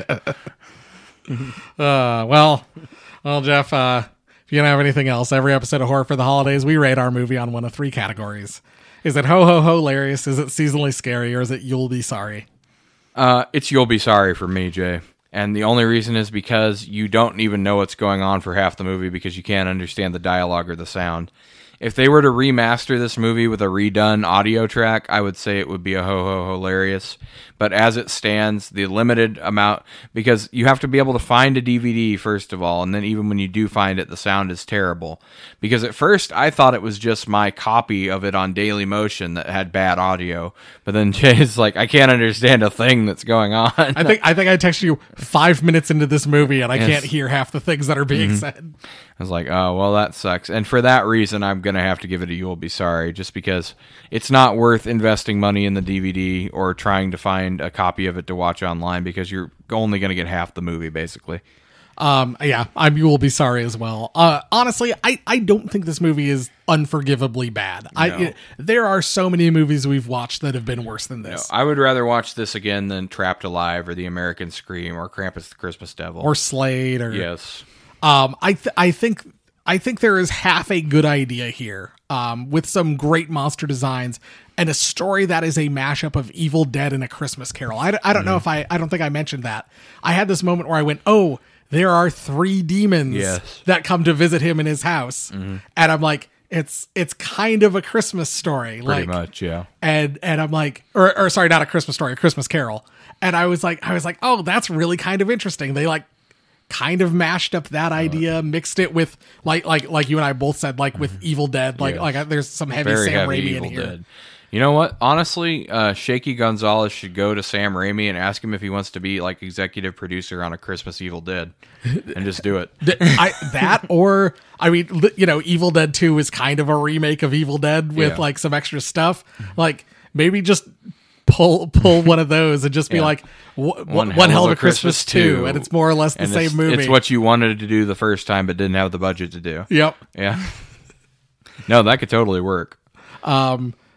Uh, well, well, Jeff, uh, if you don't have anything else, every episode of Horror for the Holidays, we rate our movie on one of three categories. Is it ho ho ho hilarious? Is it seasonally scary? Or is it you'll be sorry? Uh, it's You'll Be Sorry for me, Jay. And the only reason is because you don't even know what's going on for half the movie because you can't understand the dialogue or the sound. If they were to remaster this movie with a redone audio track, I would say it would be a ho-ho hilarious. But as it stands, the limited amount, because you have to be able to find a D V D, first of all, and then even when you do find it, the sound is terrible. Because at first, I thought it was just my copy of it on Daily Motion that had bad audio. But then Jay's like, I can't understand a thing that's going on. I think I think I texted you five minutes into this movie and I Yes. can't hear half the things that are being Mm-hmm. said. I was like, oh, well, that sucks. And for that reason, I'm going to have to give it a You'll Be Sorry, just because it's not worth investing money in the D V D or trying to find a copy of it to watch online because you're only going to get half the movie, basically. Um, yeah, I you will be sorry as well. Uh, honestly, I, I don't think this movie is unforgivably bad. I No. it, there are so many movies we've watched that have been worse than this, I would rather watch this again than Trapped Alive or The American Scream or Krampus the Christmas Devil. or Slade, or yes. Um, I th- I think I think there is half a good idea here, um, with some great monster designs and a story that is a mashup of Evil Dead and A Christmas Carol. I, d- I don't know if I I don't think I mentioned that. I had this moment where I went, oh, there are three demons Yes. that come to visit him in his house, and I'm like, it's it's kind of a Christmas story, Pretty like, much, yeah. and and I'm like, or or sorry, not a Christmas story, a Christmas Carol, and I was like, I was like, oh, that's really kind of interesting. They like kind of mashed up that idea, mixed it with like like like you and I both said, like with Evil Dead, like Yeah. like uh, there's some heavy Very Sam heavy Raimi Evil in here. Dead. You know what? Honestly, uh, Shaky Gonzalez should go to Sam Raimi and ask him if he wants to be like executive producer on a Christmas Evil Dead, and just do it. Th- I, that or I mean, li- you know, Evil Dead two is kind of a remake of Evil Dead with Yeah. like some extra stuff. Like maybe just pull pull one of those and just be Yeah. like w- one, one hell of a Christmas, two, and it's more or less the And same it's, movie. It's what you wanted to do the first time, but didn't have the budget to do. Yep. Yeah. No, that could totally work. Um,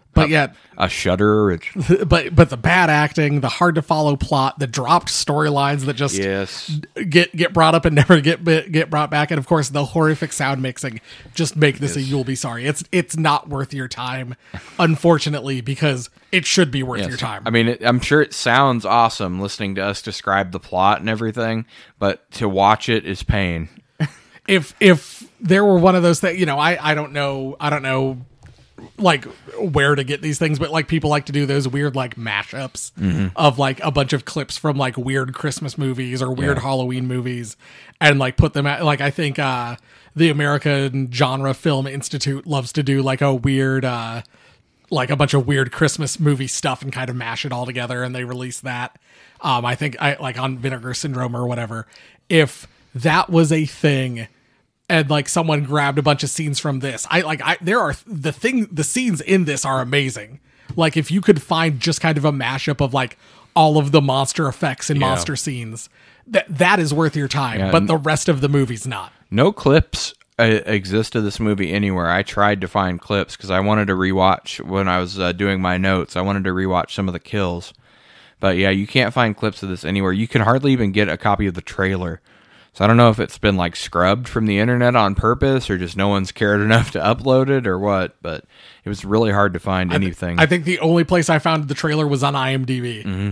But yet, A Shudder original. but but the bad acting, the hard to follow plot, the dropped storylines that just Yes. get get brought up and never get get brought back, and of course the horrific sound mixing just make this a you'll be sorry. It's it's not worth your time, unfortunately, because it should be worth Yes. your time. I mean, it, I'm sure it sounds awesome listening to us describe the plot and everything, but to watch it is pain. if if there were one of those things, you know, I I don't know, I don't know. like where to get these things, but like people like to do those weird like mashups Mm-hmm. of like a bunch of clips from like weird Christmas movies or weird Yeah. Halloween movies and like put them at like I think uh the American Genre Film Institute loves to do like a weird uh like a bunch of weird Christmas movie stuff and kind of mash it all together, and they release that. Um I think I like on Vinegar Syndrome or whatever. If that was a thing and like someone grabbed a bunch of scenes from this, I like I there are the thing the scenes in this are amazing. Like if you could find just kind of a mashup of like all of the monster effects and Yeah. monster scenes, that that is worth your time. Yeah, but and- the rest of the movie's not. No clips uh, exist of this movie anywhere. I tried to find clips because I wanted to rewatch when I was uh, doing my notes. I wanted to rewatch some of the kills. But yeah, you can't find clips of this anywhere. You can hardly even get a copy of the trailer. So I don't know if it's been like scrubbed from the internet on purpose or just no one's cared enough to upload it or what, but it was really hard to find anything. I think the only place I found the trailer was on IMDb. Mm-hmm.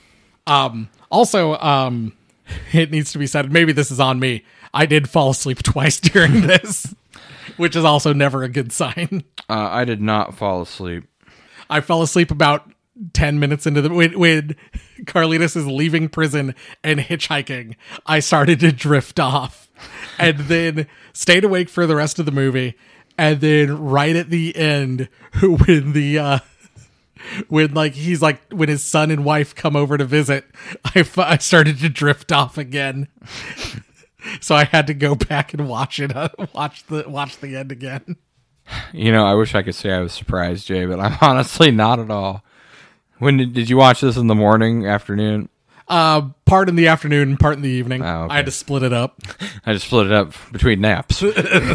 Um, also, um, it needs to be said, maybe this is on me. I did fall asleep twice during this, which is also never a good sign. uh, I did not fall asleep. I fell asleep about ten minutes into the when, when Carlitos is leaving prison and hitchhiking. I started to drift off and then stayed awake for the rest of the movie. And then right at the end, when the uh when like he's like when his son and wife come over to visit, I, f- I started to drift off again. So I had to go back and watch it uh, watch the watch the end again. You know, I wish I could say I was surprised, Jay, but I'm honestly not at all. When did, did you watch this in the morning, afternoon? Uh, part in the afternoon, part in the evening. Oh, okay. I had to split it up. I just split it up between naps.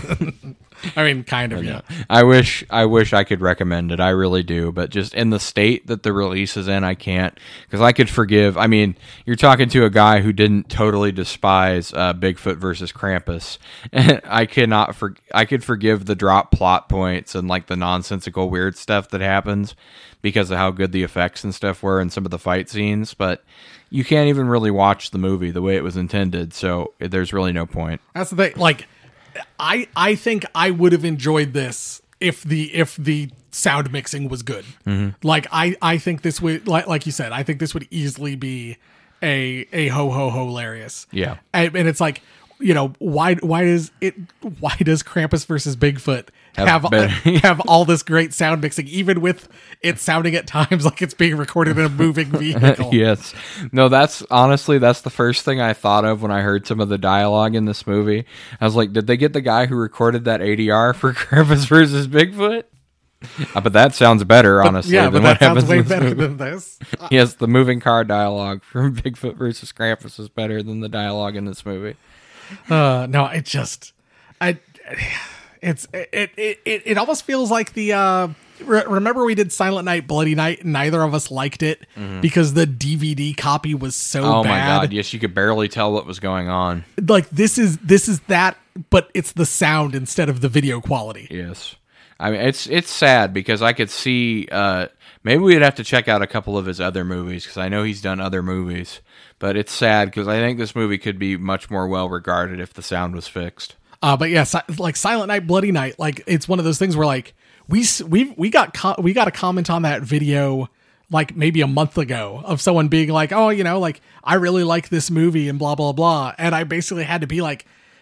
I mean, kind of, yeah. I wish I wish I could recommend it. I really do, but just in the state that the release is in, I can't, because I could forgive. I mean, you're talking to a guy who didn't totally despise uh, Bigfoot versus Krampus, and I cannot for I could forgive the drop plot points and like the nonsensical weird stuff that happens because of how good the effects and stuff were in some of the fight scenes, but you can't even really watch the movie the way it was intended, so there's really no point. That's the thing. Like, I I think I would have enjoyed this if the if the sound mixing was good. Mm-hmm. Like, I I think this would like like you said. I think this would easily be a a ho ho ho hilarious. Yeah. and, and it's like, you know, why why does it why does Krampus versus Bigfoot have Have better- have all this great sound mixing, even with it sounding at times like it's being recorded in a moving vehicle? Yes. No, that's honestly, that's the first thing I thought of when I heard some of the dialogue in this movie. I was like, did they get the guy who recorded that A D R for Krampus versus Bigfoot? Uh, but that sounds better, honestly, Yeah, than but what that sounds happens way in this better movie. than this. Yes, the moving car dialogue from Bigfoot versus Krampus is better than the dialogue in this movie. Uh, no, it just, I, it's it it it, it almost feels like the. Uh, re- remember we did Silent Night, Bloody Night, and neither of us liked it because the D V D copy was so Mm-hmm. Oh bad. my god, yes, you could barely tell what was going on. Like this is this is that, but it's the sound instead of the video quality. Yes. I mean, it's it's sad because I could see, uh, maybe we'd have to check out a couple of his other movies because I know he's done other movies. But it's sad because I think this movie could be much more well regarded if the sound was fixed. Uh, but yeah, si- like Silent Night, Bloody Night, like it's one of those things where like we s- we we got co- we got a comment on that video like maybe a month ago of someone being like, oh, you know, like I really like this movie and blah blah blah, and I basically had to be like,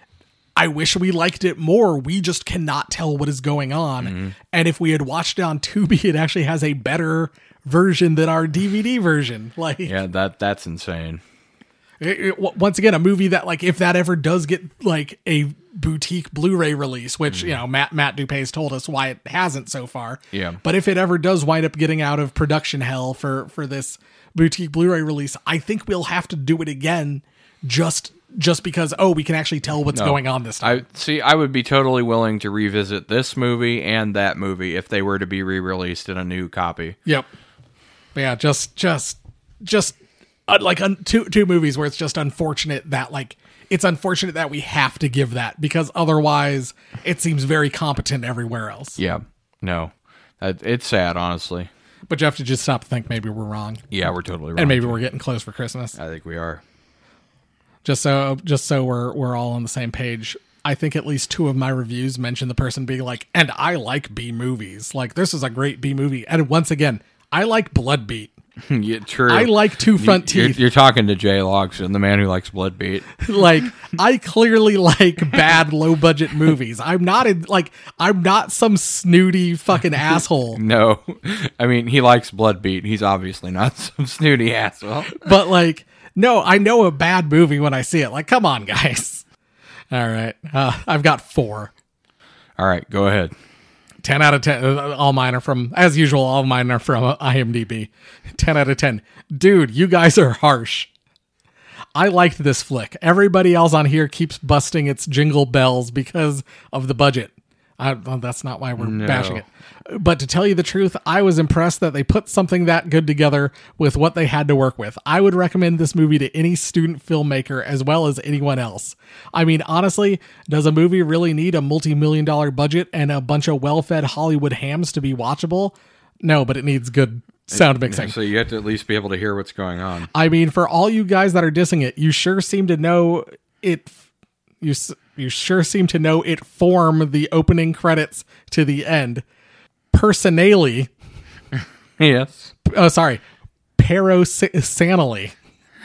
I wish we liked it more. We just cannot tell what is going on, Mm-hmm. and if we had watched it on Tubi, it actually has a better version than our D V D version. Like, Yeah, that that's insane. It, it, w- once again, a movie that like if that ever does get like a boutique Blu-ray release, which you know Matt Matt Dupay's told us why it hasn't so far. Yeah. But if it ever does wind up getting out of production hell for for this boutique Blu-ray release, I think we'll have to do it again just just because, oh, we can actually tell what's No. going on this time. I see. I would be totally willing to revisit this movie and that movie if they were to be re-released in a new copy. Yep. But yeah, just just just uh, like un- two two movies where it's just unfortunate that like it's unfortunate that we have to give that because otherwise it seems very competent everywhere else. Yeah. No. Uh, It's sad, honestly. But you have to just stop to think maybe we're wrong. Yeah, we're totally wrong. And maybe we're getting close for Christmas. I think we are. Just so just so we're we're all on the same page. I think at least two of my reviews mention the person being like, and I like B movies. Like this is a great B movie. And once again, I like Blood Beat. Yeah, true. I like Two Front You're, Teeth. you're talking to Jay Logston, the man who likes Blood Beat. Like I clearly like bad low budget movies. I'm not in, like I'm not some snooty fucking asshole. No, I mean he likes Blood Beat. He's obviously not some snooty asshole. But like no, I know a bad movie when I see it. Like come on, guys. All right, uh, I've got four. All right, go ahead. ten out of ten. All mine are from, as usual, all mine are from IMDb. ten out of ten. Dude, you guys are harsh. I liked this flick. Everybody else on here keeps busting its jingle bells because of the budget. I, well, that's not why we're No. bashing it. But to tell you the truth, I was impressed that they put something that good together with what they had to work with. I would recommend this movie to any student filmmaker as well as anyone else. I mean, honestly, does a movie really need a multi-million dollar budget and a bunch of well-fed Hollywood hams to be watchable? No, but it needs good sound mixing. So you have to at least be able to hear what's going on. I mean, for all you guys that are dissing it, you sure seem to know it. You s- you sure seem to know it form the opening credits to the end. Personally, Yes. oh sorry, Parasanally.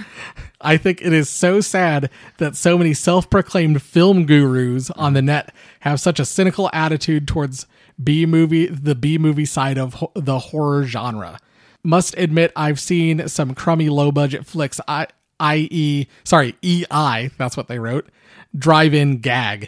I think it is so sad that so many self-proclaimed film gurus on the net have such a cynical attitude towards B movie, the B movie side of ho- the horror genre. Must admit, I've seen some crummy low-budget flicks, I, i.e., sorry, E I, that's what they wrote, drive-in gag.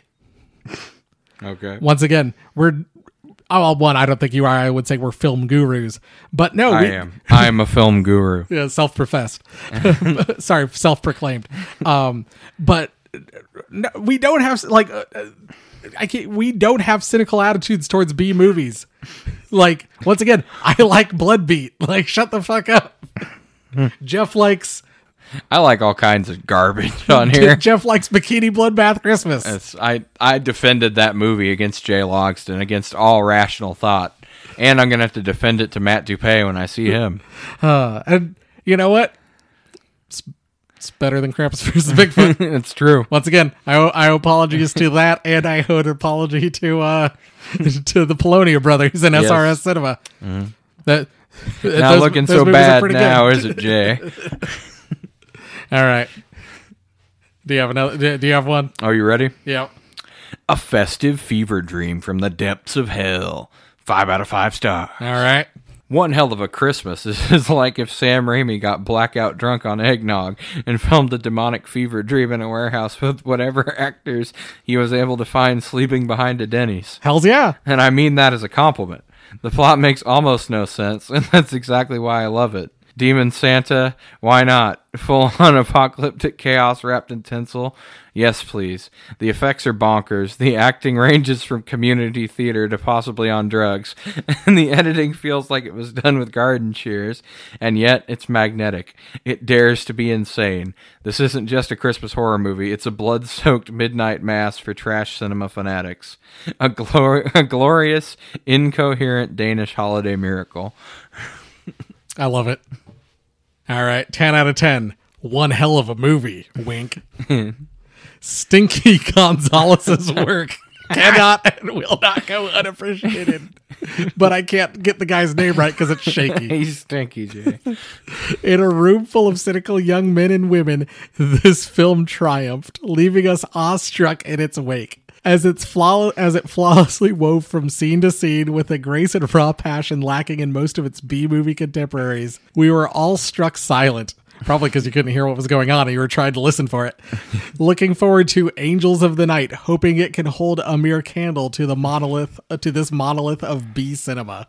Okay. Once again, we're, oh, well, one, I don't think you are, I would say we're film gurus, but no, I we, am. I am a film guru. yeah, self-professed. Sorry, self-proclaimed. Um, but no, we don't have like uh, I can't, we don't have cynical attitudes towards B movies. Like once again, I like Blood Beat. Like shut the fuck up. Jeff likes I like all kinds of garbage on here. Jeff likes Bikini Bloodbath Christmas. It's, I, I defended that movie against Jay Logston, against all rational thought. And I'm going to have to defend it to Matt Dupay when I see him. Uh, and you know what? It's, it's better than Krampus versus Bigfoot. It's true. Once again, I owe, I owe apologies to that, and I owe an apology to uh, to the Polonia brothers in Yes. S R S Cinema. Mm-hmm. That Not those- looking those so movies are bad pretty now, good. is it, Jay? All right. Do you have another? Do do you have one? Are you ready? Yeah. A festive fever dream from the depths of hell. Five out of five stars. All right. One hell of a Christmas. This is like if Sam Raimi got blackout drunk on eggnog and filmed a demonic fever dream in a warehouse with whatever actors he was able to find sleeping behind a Denny's. Hell's yeah. And I mean that as a compliment. The plot makes almost no sense, and that's exactly why I love it. Demon Santa, why not? Full-on apocalyptic chaos wrapped in tinsel? Yes, please. The effects are bonkers. The acting ranges from community theater to possibly on drugs. And the editing feels like it was done with garden shears. And yet, it's magnetic. It dares to be insane. This isn't just a Christmas horror movie. It's a blood-soaked midnight mass for trash cinema fanatics. A, glor- a glorious, incoherent Danish holiday miracle. I love it. All right. ten out of ten. One hell of a movie. Wink. Stinky Gonzalez's work cannot and will not go unappreciated. But I can't get the guy's name right because it's shaky. He's stinky, Jay. In a room full of cynical young men and women, this film triumphed, leaving us awestruck in its wake. As it's flaw- as it flawlessly wove from scene to scene with a grace and raw passion lacking in most of its B-movie contemporaries, we were all struck silent. Probably because you couldn't hear what was going on and you were trying to listen for it. Looking forward to Angels of the Night, hoping it can hold a mere candle to the monolith uh, to this monolith of B cinema.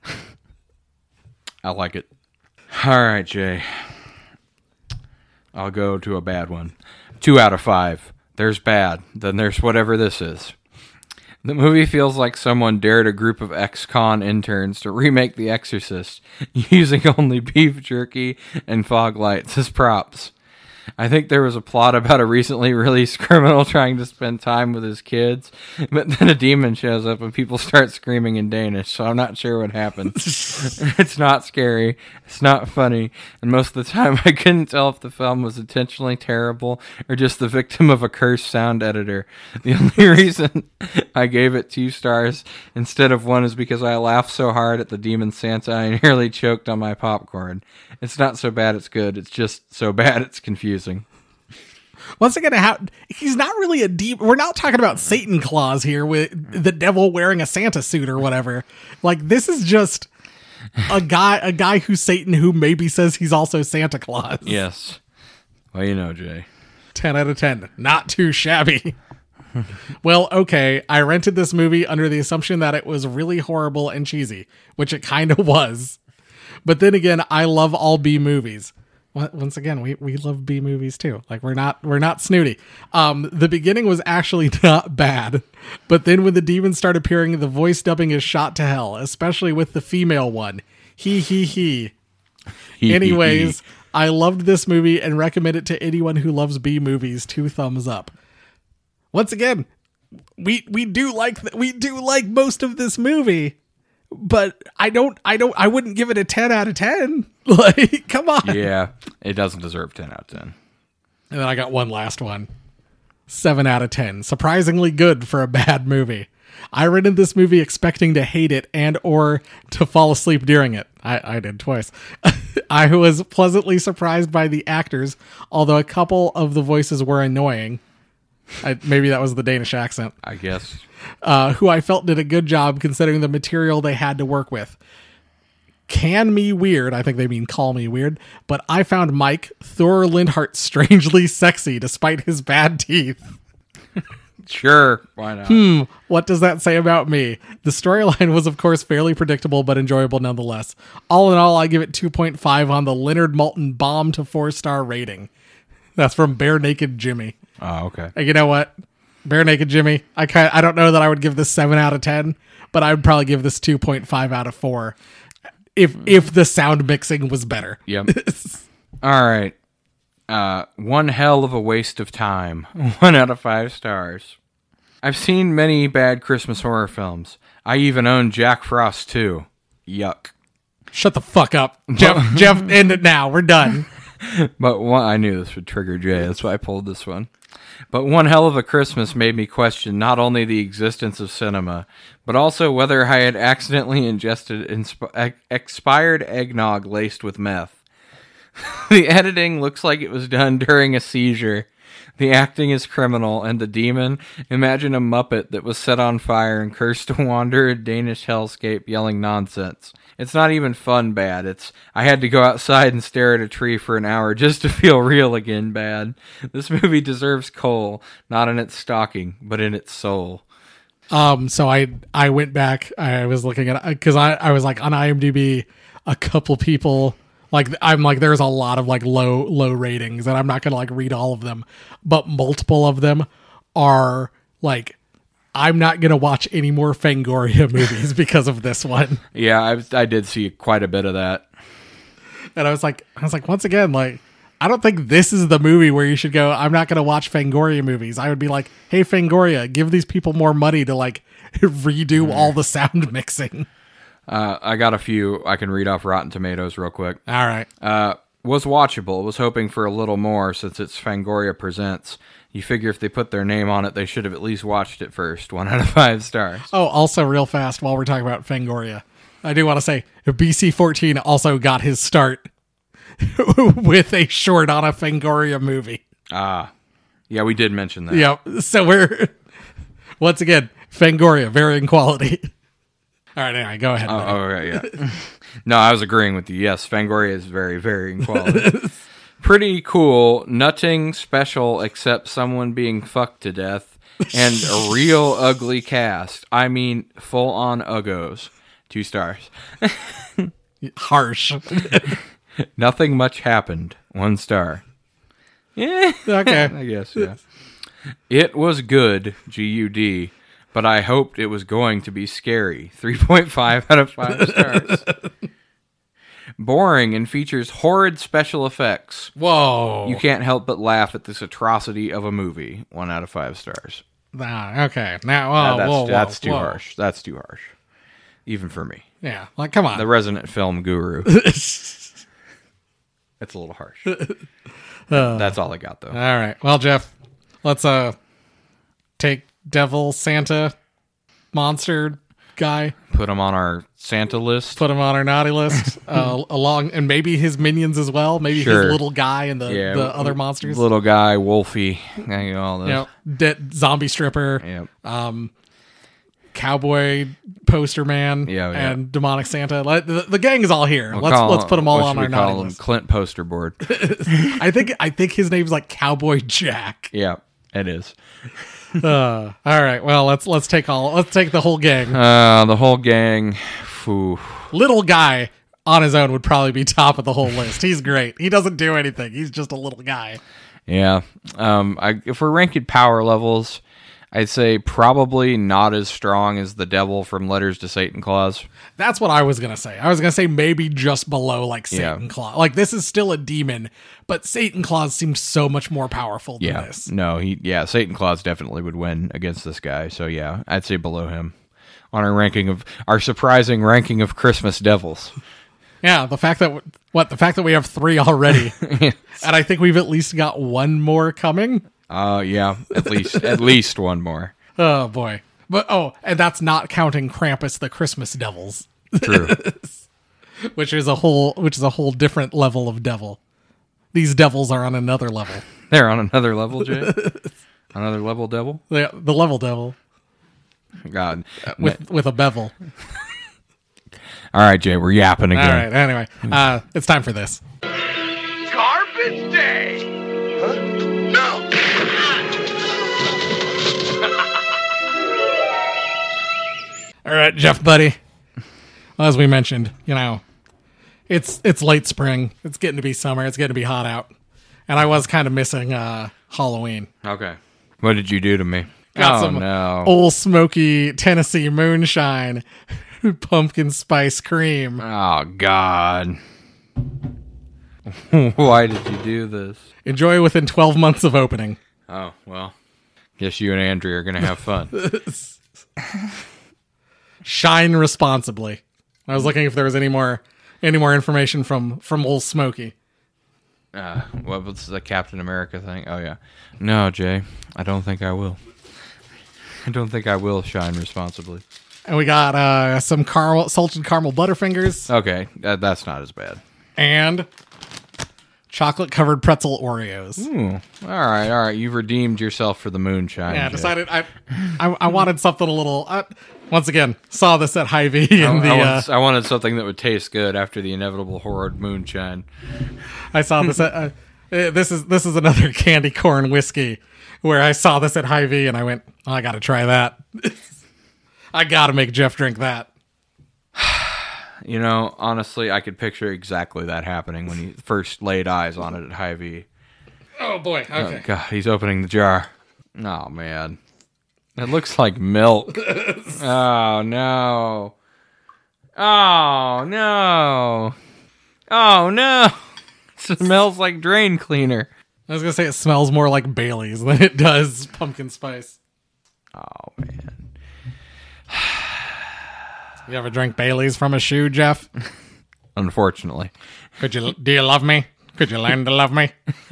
I like it. All right, Jay. I'll go to a bad one. Two out of five. There's bad. Then there's whatever this is. The movie feels like someone dared a group of ex-con interns to remake The Exorcist using only beef jerky and fog lights as props. I think there was a plot about a recently released criminal trying to spend time with his kids, but then a demon shows up and people start screaming in Danish, so I'm not sure what happened. It's not scary, it's not funny, and most of the time I couldn't tell if the film was intentionally terrible or just the victim of a cursed sound editor. The only reason I gave it two stars instead of one is because I laughed so hard at the Demon Santa I nearly choked on my popcorn. It's not so bad it's good, it's just so bad it's confusing. Once again, how, he's not really a deep. We're not talking about Satan Claus here with the devil wearing a Santa suit or whatever. Like, this is just a guy, a guy who's Satan who maybe says he's also Santa Claus. Yes. Well, you know, Jay. ten out of ten. Not too shabby. Well, okay. I rented this movie under the assumption that it was really horrible and cheesy, which it kind of was. But then again, I love all B movies. Once again, we, we love B movies too. Like, we're not we're not snooty. Um, the beginning was actually not bad, but then when the demons start appearing, the voice dubbing is shot to hell, especially with the female one. He he he. Anyways, I loved this movie and recommend it to anyone who loves B movies. Two thumbs up. Once again, we we do like th- we do like most of this movie. But I don't, I don't, I wouldn't give it a ten out of ten. Like, come on. Yeah, it doesn't deserve ten out of ten. And then I got one last one. seven out of ten. Surprisingly good for a bad movie. I rented this movie expecting to hate it and or to fall asleep during it. I, I did twice. I was pleasantly surprised by the actors, although a couple of the voices were annoying. I, maybe that was the Danish accent. I guess. Uh, who I felt did a good job considering the material they had to work with. Can me weird, I think they mean call me weird, but I found Mike Thor Lindhart strangely sexy despite his bad teeth. Sure, why not? Hmm, what does that say about me? The storyline was of course fairly predictable but enjoyable nonetheless. All in all, I give it two point five on the Leonard Maltin bomb to four star rating. That's from Bare Naked Jimmy. Oh, okay. And you know what? Bare Naked Jimmy, I kind I don't know that I would give this seven out of ten, but I would probably give this two point five out of four if if the sound mixing was better. Yep. All right. Uh, one hell of a waste of time. One out of five stars. I've seen many bad Christmas horror films. I even own Jack Frost too. Yuck. Shut the fuck up. Jeff, Jeff, end it now. We're done. But one, I knew this would trigger Jay. That's why I pulled this one. But One Hell of a Christmas made me question not only the existence of cinema, but also whether I had accidentally ingested insp- expired eggnog laced with meth. The editing looks like it was done during a seizure. The acting is criminal, and the demon, imagine a Muppet that was set on fire and cursed to wander a Danish hellscape yelling nonsense. It's not even fun bad. It's, I had to go outside and stare at a tree for an hour just to feel real again bad. This movie deserves coal, not in its stocking, but in its soul. Um, so I I went back, I was looking at, because I, I was like on IMDb, a couple people, like, I'm like, there's a lot of like low, low ratings, and I'm not going to like read all of them, but multiple of them are like, I'm not going to watch any more Fangoria movies because of this one. Yeah, I, I did see quite a bit of that. And I was like, I was like, once again, like, I don't think this is the movie where you should go, I'm not going to watch Fangoria movies. I would be like, hey, Fangoria, give these people more money to like redo all the sound mixing. Uh, I got a few I can read off Rotten Tomatoes real quick. All right. Uh, was watchable. Was hoping for a little more since it's Fangoria Presents. You figure if they put their name on it, they should have at least watched it first. One out of five stars. Oh, also real fast while we're talking about Fangoria, I do want to say B C fourteen also got his start with a short on a Fangoria movie. Ah, yeah, we did mention that. Yep. So we're, once again, Fangoria, varying quality. All right, anyway, go ahead. Oh, oh right, yeah. No, I was agreeing with you. Yes, Fangoria is very varying quality. Pretty cool, nothing special except someone being fucked to death and a real ugly cast. I mean, full on uggos. Two stars. Harsh. Nothing much happened. One star. Yeah. Okay. I guess, yeah. It was good, G U D, but I hoped it was going to be scary. three point five out of five stars. Boring and features horrid special effects. Whoa. You can't help but laugh at this atrocity of a movie. One out of five stars. Nah, okay. Now, oh, Uh, that's whoa, whoa, that's too whoa. harsh. That's too harsh. Even for me. Yeah, like, come on. The resident film guru. It's a little harsh. That's all I got, though. All right. Well, Jeff, let's uh take devil, Santa, monster guy, Put him on our Santa list. put him on our naughty list, uh, along, and maybe his minions as well. Maybe Sure. his little guy and the, Yeah, the other monsters. Little guy, Wolfie. You know, all those. You know, dead zombie stripper, Yep. um, cowboy poster man, Yeah, yeah. and demonic Santa. Let, the, the gang is all here. We'll let's call let's him- put them all what on should our we call naughty him? list. Clint poster board. I think I think his name's like Cowboy Jack. Yeah, it is. Uh, all right. Well, let's let's take all let's take the whole gang. Uh, the whole gang. Phew. Little guy on his own would probably be top of the whole list. He's great. He doesn't do anything. He's just a little guy. Yeah. Um, I, if we're ranking power levels, I'd say probably not as strong as the devil from Letters to Satan Claus. That's what I was gonna say. I was gonna say maybe just below like Yeah. Satan Claus. Like this is still a demon, but Satan Claus seems so much more powerful than Yeah. this. No, he yeah, Satan Claus definitely would win against this guy. So yeah, I'd say below him on our ranking of our surprising ranking of Christmas devils. Yeah, the fact that what the fact that we have three already, and I think we've at least got one more coming. Uh yeah, at least at least one more. Oh boy. But oh, and that's not counting Krampus the Christmas devils, True. which is a whole which is a whole different level of devil. These devils are on another level. They're on another level, Jay. Another level devil? The, the level devil God. with with a bevel. All right, Jay, we're yapping All again. right. Anyway, uh, it's time for this. Garbage day! Huh? No! All right, Jeff, buddy. Well, as we mentioned, you know, it's it's late spring. It's getting to be summer. It's getting to be hot out, and I was kind of missing uh, Halloween. Okay. What did you do to me? Got oh, some no. Old Smoky Tennessee moonshine, pumpkin spice cream. Oh, God. Why did you do this? Enjoy within twelve months of opening. Oh, well. Guess you and Andrea are going to have fun. Shine responsibly. I was looking if there was any more any more information from from Old Smoky. Uh, what was the Captain America thing? Oh, yeah. No, Jay, I don't think I will. I don't think I will shine responsibly. And we got uh, some caramel, salted caramel Butterfingers Okay, that, that's not as bad. and chocolate covered pretzel Oreos. Ooh, all right, all right. You've redeemed yourself for the moonshine. Yeah, I Jay. decided I, I I wanted something a little. Uh, once again, saw this at Hy-Vee I, in the. I, Uh, wanted, I wanted something that would taste good after the inevitable horrid moonshine. I saw this at. Uh, uh, this is this is another candy corn whiskey where I saw this at Hy-Vee and I went, oh, I got to try that. I got to make Jeff drink that. You know, honestly, I could picture exactly that happening when he first laid eyes on it at Hy-Vee. Oh boy. Okay. Oh, God, he's opening the jar. Oh, man. It looks like milk. Oh, no. Oh, no. Oh, no. It smells like drain cleaner. I was gonna say it smells more like Bailey's than it does pumpkin spice. Oh, man. You ever drink Bailey's from a shoe, Jeff? Unfortunately. Could you? Do you love me? Could you learn to love me?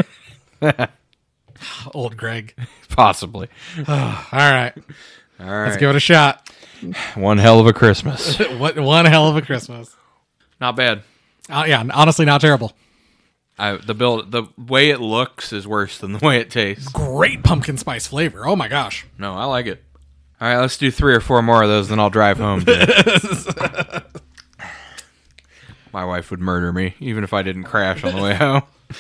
Old Greg. Possibly. All right, All right. let's give it a shot. One hell of a Christmas. What one hell of a Christmas. Not bad. Uh, yeah, honestly, not terrible. I, the build, the way it looks is worse than the way it tastes. Great pumpkin spice flavor. Oh my gosh. No, I like it. All right, let's do three or four more of those, then I'll drive home. My wife would murder me, even if I didn't crash on the way home.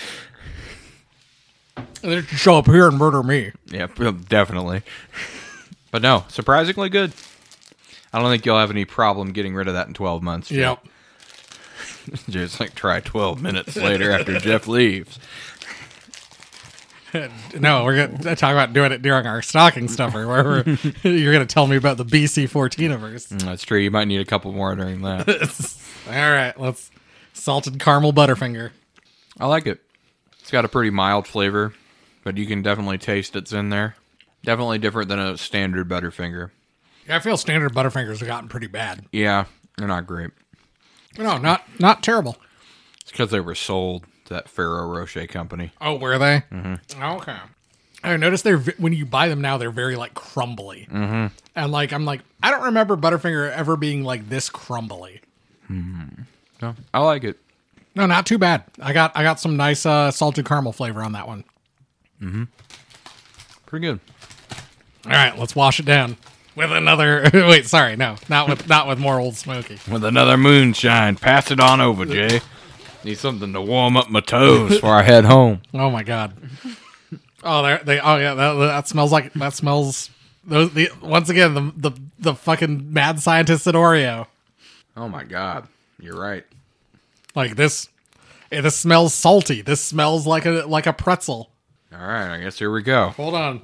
They show up here and murder me. Yeah, definitely. But no, surprisingly good. I don't think you'll have any problem getting rid of that in twelve months. Jay. Yep. Just like try twelve minutes later after Jeff leaves. No, we're going to talk about doing it during our stocking stuffer, where we're, you're going to tell me about the B C fourteen-verse. Mm, That's true. You might need a couple more during that. All right, let's salted caramel Butterfinger. I like it. It's got a pretty mild flavor, but you can definitely taste it's in there. Definitely different than a standard Butterfinger. Yeah, I feel standard Butterfingers have gotten pretty bad. Yeah, they're not great. No, not not terrible. It's because they were sold to that Ferrero Rocher company. Oh, were they? Mm-hmm. Okay. I noticed they're when you buy them now, they're very like crumbly, mm-hmm. and like I'm like I don't remember Butterfinger ever being like this crumbly. Mm-hmm. No, I like it. No, not too bad. I got I got some nice uh, salted caramel flavor on that one. Mm-hmm. Pretty good. All right, let's wash it down with another. Wait, sorry, no, not with not with more Old Smoky. With another moonshine. Pass it on over, Jay. Need something to warm up my toes before I head home. Oh my god. Oh, they they. Oh yeah, that, that smells like that smells. Those the once again the the the fucking mad scientists at Oreo. Oh my god, you're right. Like this, eh, this smells salty. This smells like a like a pretzel. All right, I guess here we go. Hold on.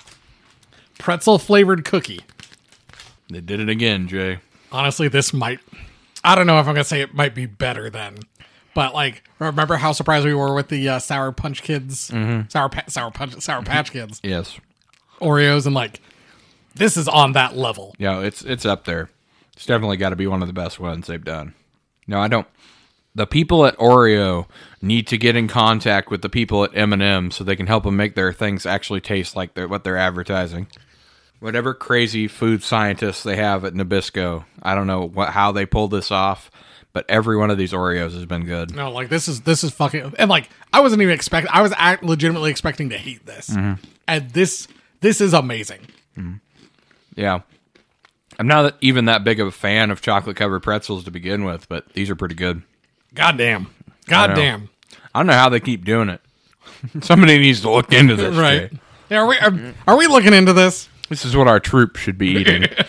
Pretzel flavored cookie. They did it again, Jay. Honestly, this might. I don't know if I'm gonna say it might be better than. But like, remember how surprised we were with the uh, Sour Punch Kids, mm-hmm. Sour pa- Sour Punch, Sour Patch Kids, yes, Oreos, and like, this is on that level. Yeah, it's it's up there. It's definitely got to be one of the best ones they've done. No, I don't. The people at Oreo need to get in contact with the people at M and M so they can help them make their things actually taste like they're, what they're advertising. Whatever crazy food scientists they have at Nabisco, I don't know what how they pulled this off. But every one of these Oreos has been good. No, like this is this is fucking and like I wasn't even expecting. I was act- legitimately expecting to hate this, mm-hmm. and this this is amazing. Mm-hmm. Yeah, I'm not even that big of a fan of chocolate covered pretzels to begin with, but these are pretty good. Goddamn, goddamn. I don't know how they keep doing it. Somebody needs to look into this, right? Jay. Yeah, are we are, are we looking into this? This is what our troop should be eating. it,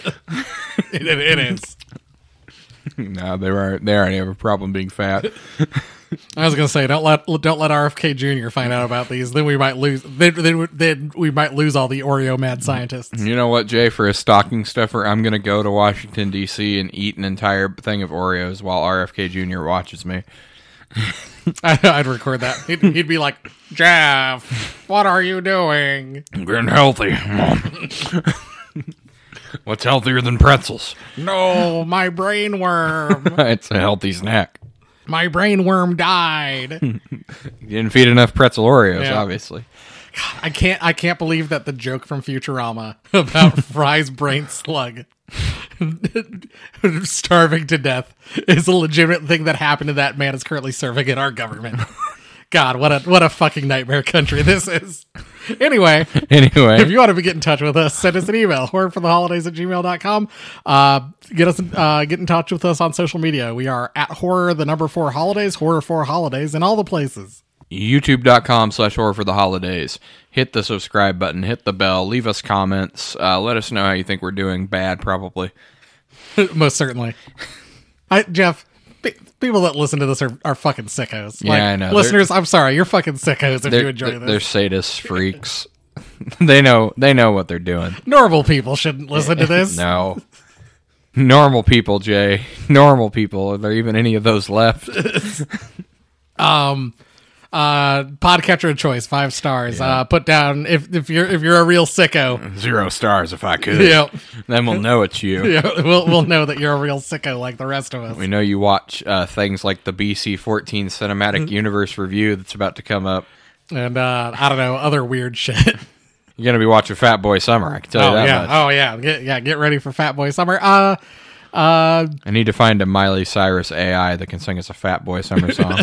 it is. No, they were they already have a problem being fat. I was gonna say don't let don't let R F K Junior find out about these. Then we might lose. Then, then, then we might lose all the Oreo mad scientists. You know what, Jay? For a stocking stuffer, I'm gonna go to Washington D C and eat an entire thing of Oreos while R F K Junior watches me. I'd record that. He'd, he'd be like, "Jeff, what are you doing? I'm getting healthy, Mom." What's healthier than pretzels? No, my brain worm. It's a healthy snack. My brain worm died. You didn't feed enough pretzel Oreos, Yeah. obviously. God, I can't. I can't believe that the joke from Futurama about Fry's brain slug starving to death is a legitimate thing that happened to that man is currently serving in our government. God, what a what a fucking nightmare country this is. Anyway, Anyway, if you want to get in touch with us, send us an email, horrorfortheholidays at gmail dot com. Uh, get us uh, get in touch with us on social media. We are at horror, the number four holidays, horror four holidays, in all the places. YouTube.com slash horror for the holidays. Hit the subscribe button, hit the bell, leave us comments. Uh, let us know how you think we're doing. Bad, probably. Most certainly. I, Jeff, pe- people that listen to this are, are fucking sickos. Yeah, I know. Listeners, I'm sorry, you're fucking sickos if They're, you enjoy they're, this. they're sadist freaks. they know they know what they're doing. Normal people shouldn't listen to this. No. Normal people, Jay. Normal people. Are there even any of those left? um uh podcatcher of choice, five stars. Uh put down if if you're if you're a real sicko. Zero stars if I could. Yep. Then we'll know it's you. Yeah, we'll we'll know that you're a real sicko like the rest of us. We know you watch uh, things like the B C fourteen Cinematic Universe review that's about to come up. And uh I don't know, other weird shit. You're going to be watching Fat Boy Summer, I can tell oh you that yeah. much. Oh yeah. Get yeah, get ready for Fat Boy Summer. Uh uh I need to find a Miley Cyrus A I that can sing us a Fat Boy Summer song.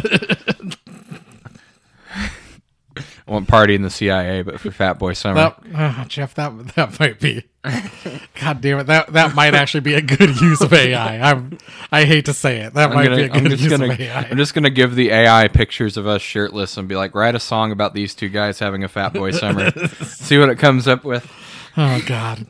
I want Party in the C I A, but for Fat Boy Summer. that, uh, Jeff, that that might be. God damn it, that that might actually be a good use of A I. I'm I hate to say it, that I'm might gonna, be a I'm good just use gonna, of A I. I'm just gonna give the A I pictures of us shirtless and be like, write a song about these two guys having a Fat Boy Summer. See what it comes up with. Oh God.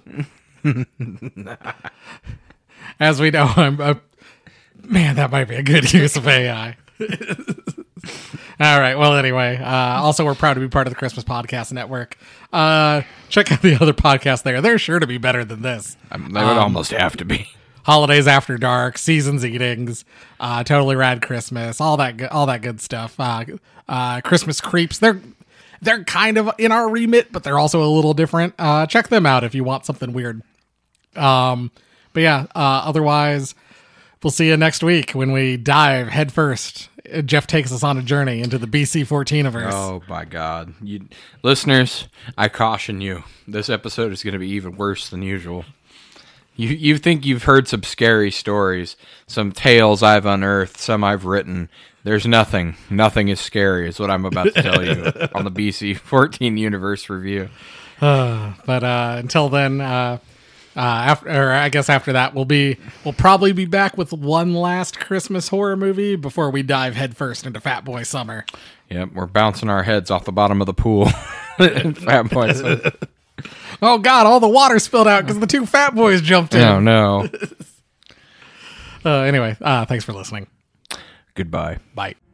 As we know, I'm uh, man. That might be a good use of A I. All right. Well, anyway, uh, also, we're proud to be part of the Christmas Podcast Network. Uh, check out the other podcasts there. They're sure to be better than this. Um, they would um, almost have to be. Holidays After Dark, Seasons Eatings, uh, Totally Rad Christmas, all that, go- all that good stuff. Uh, uh, Christmas Creeps. They're they're kind of in our remit, but they're also a little different. Uh, check them out if you want something weird. Um, but yeah. Uh, otherwise, we'll see you next week when we dive headfirst. Jeff takes us on a journey into the B C fourteen-iverse. Oh my God, you listeners! I caution you. This episode is going to be even worse than usual. You you think you've heard some scary stories, some tales I've unearthed, some I've written. There's nothing. Nothing is scary is what I'm about to tell you on the B C fourteen Universe Review. Uh, but uh, until then, uh, uh, after, or I guess after that, we'll be we'll probably be back with one last Christmas horror movie before we dive headfirst into Fat Boy Summer. Yep, we're bouncing our heads off the bottom of the pool. Fat Boy Summer. Oh God! All the water spilled out because the two fat boys jumped in. Oh no. uh, anyway, uh, thanks for listening. Goodbye. Bye.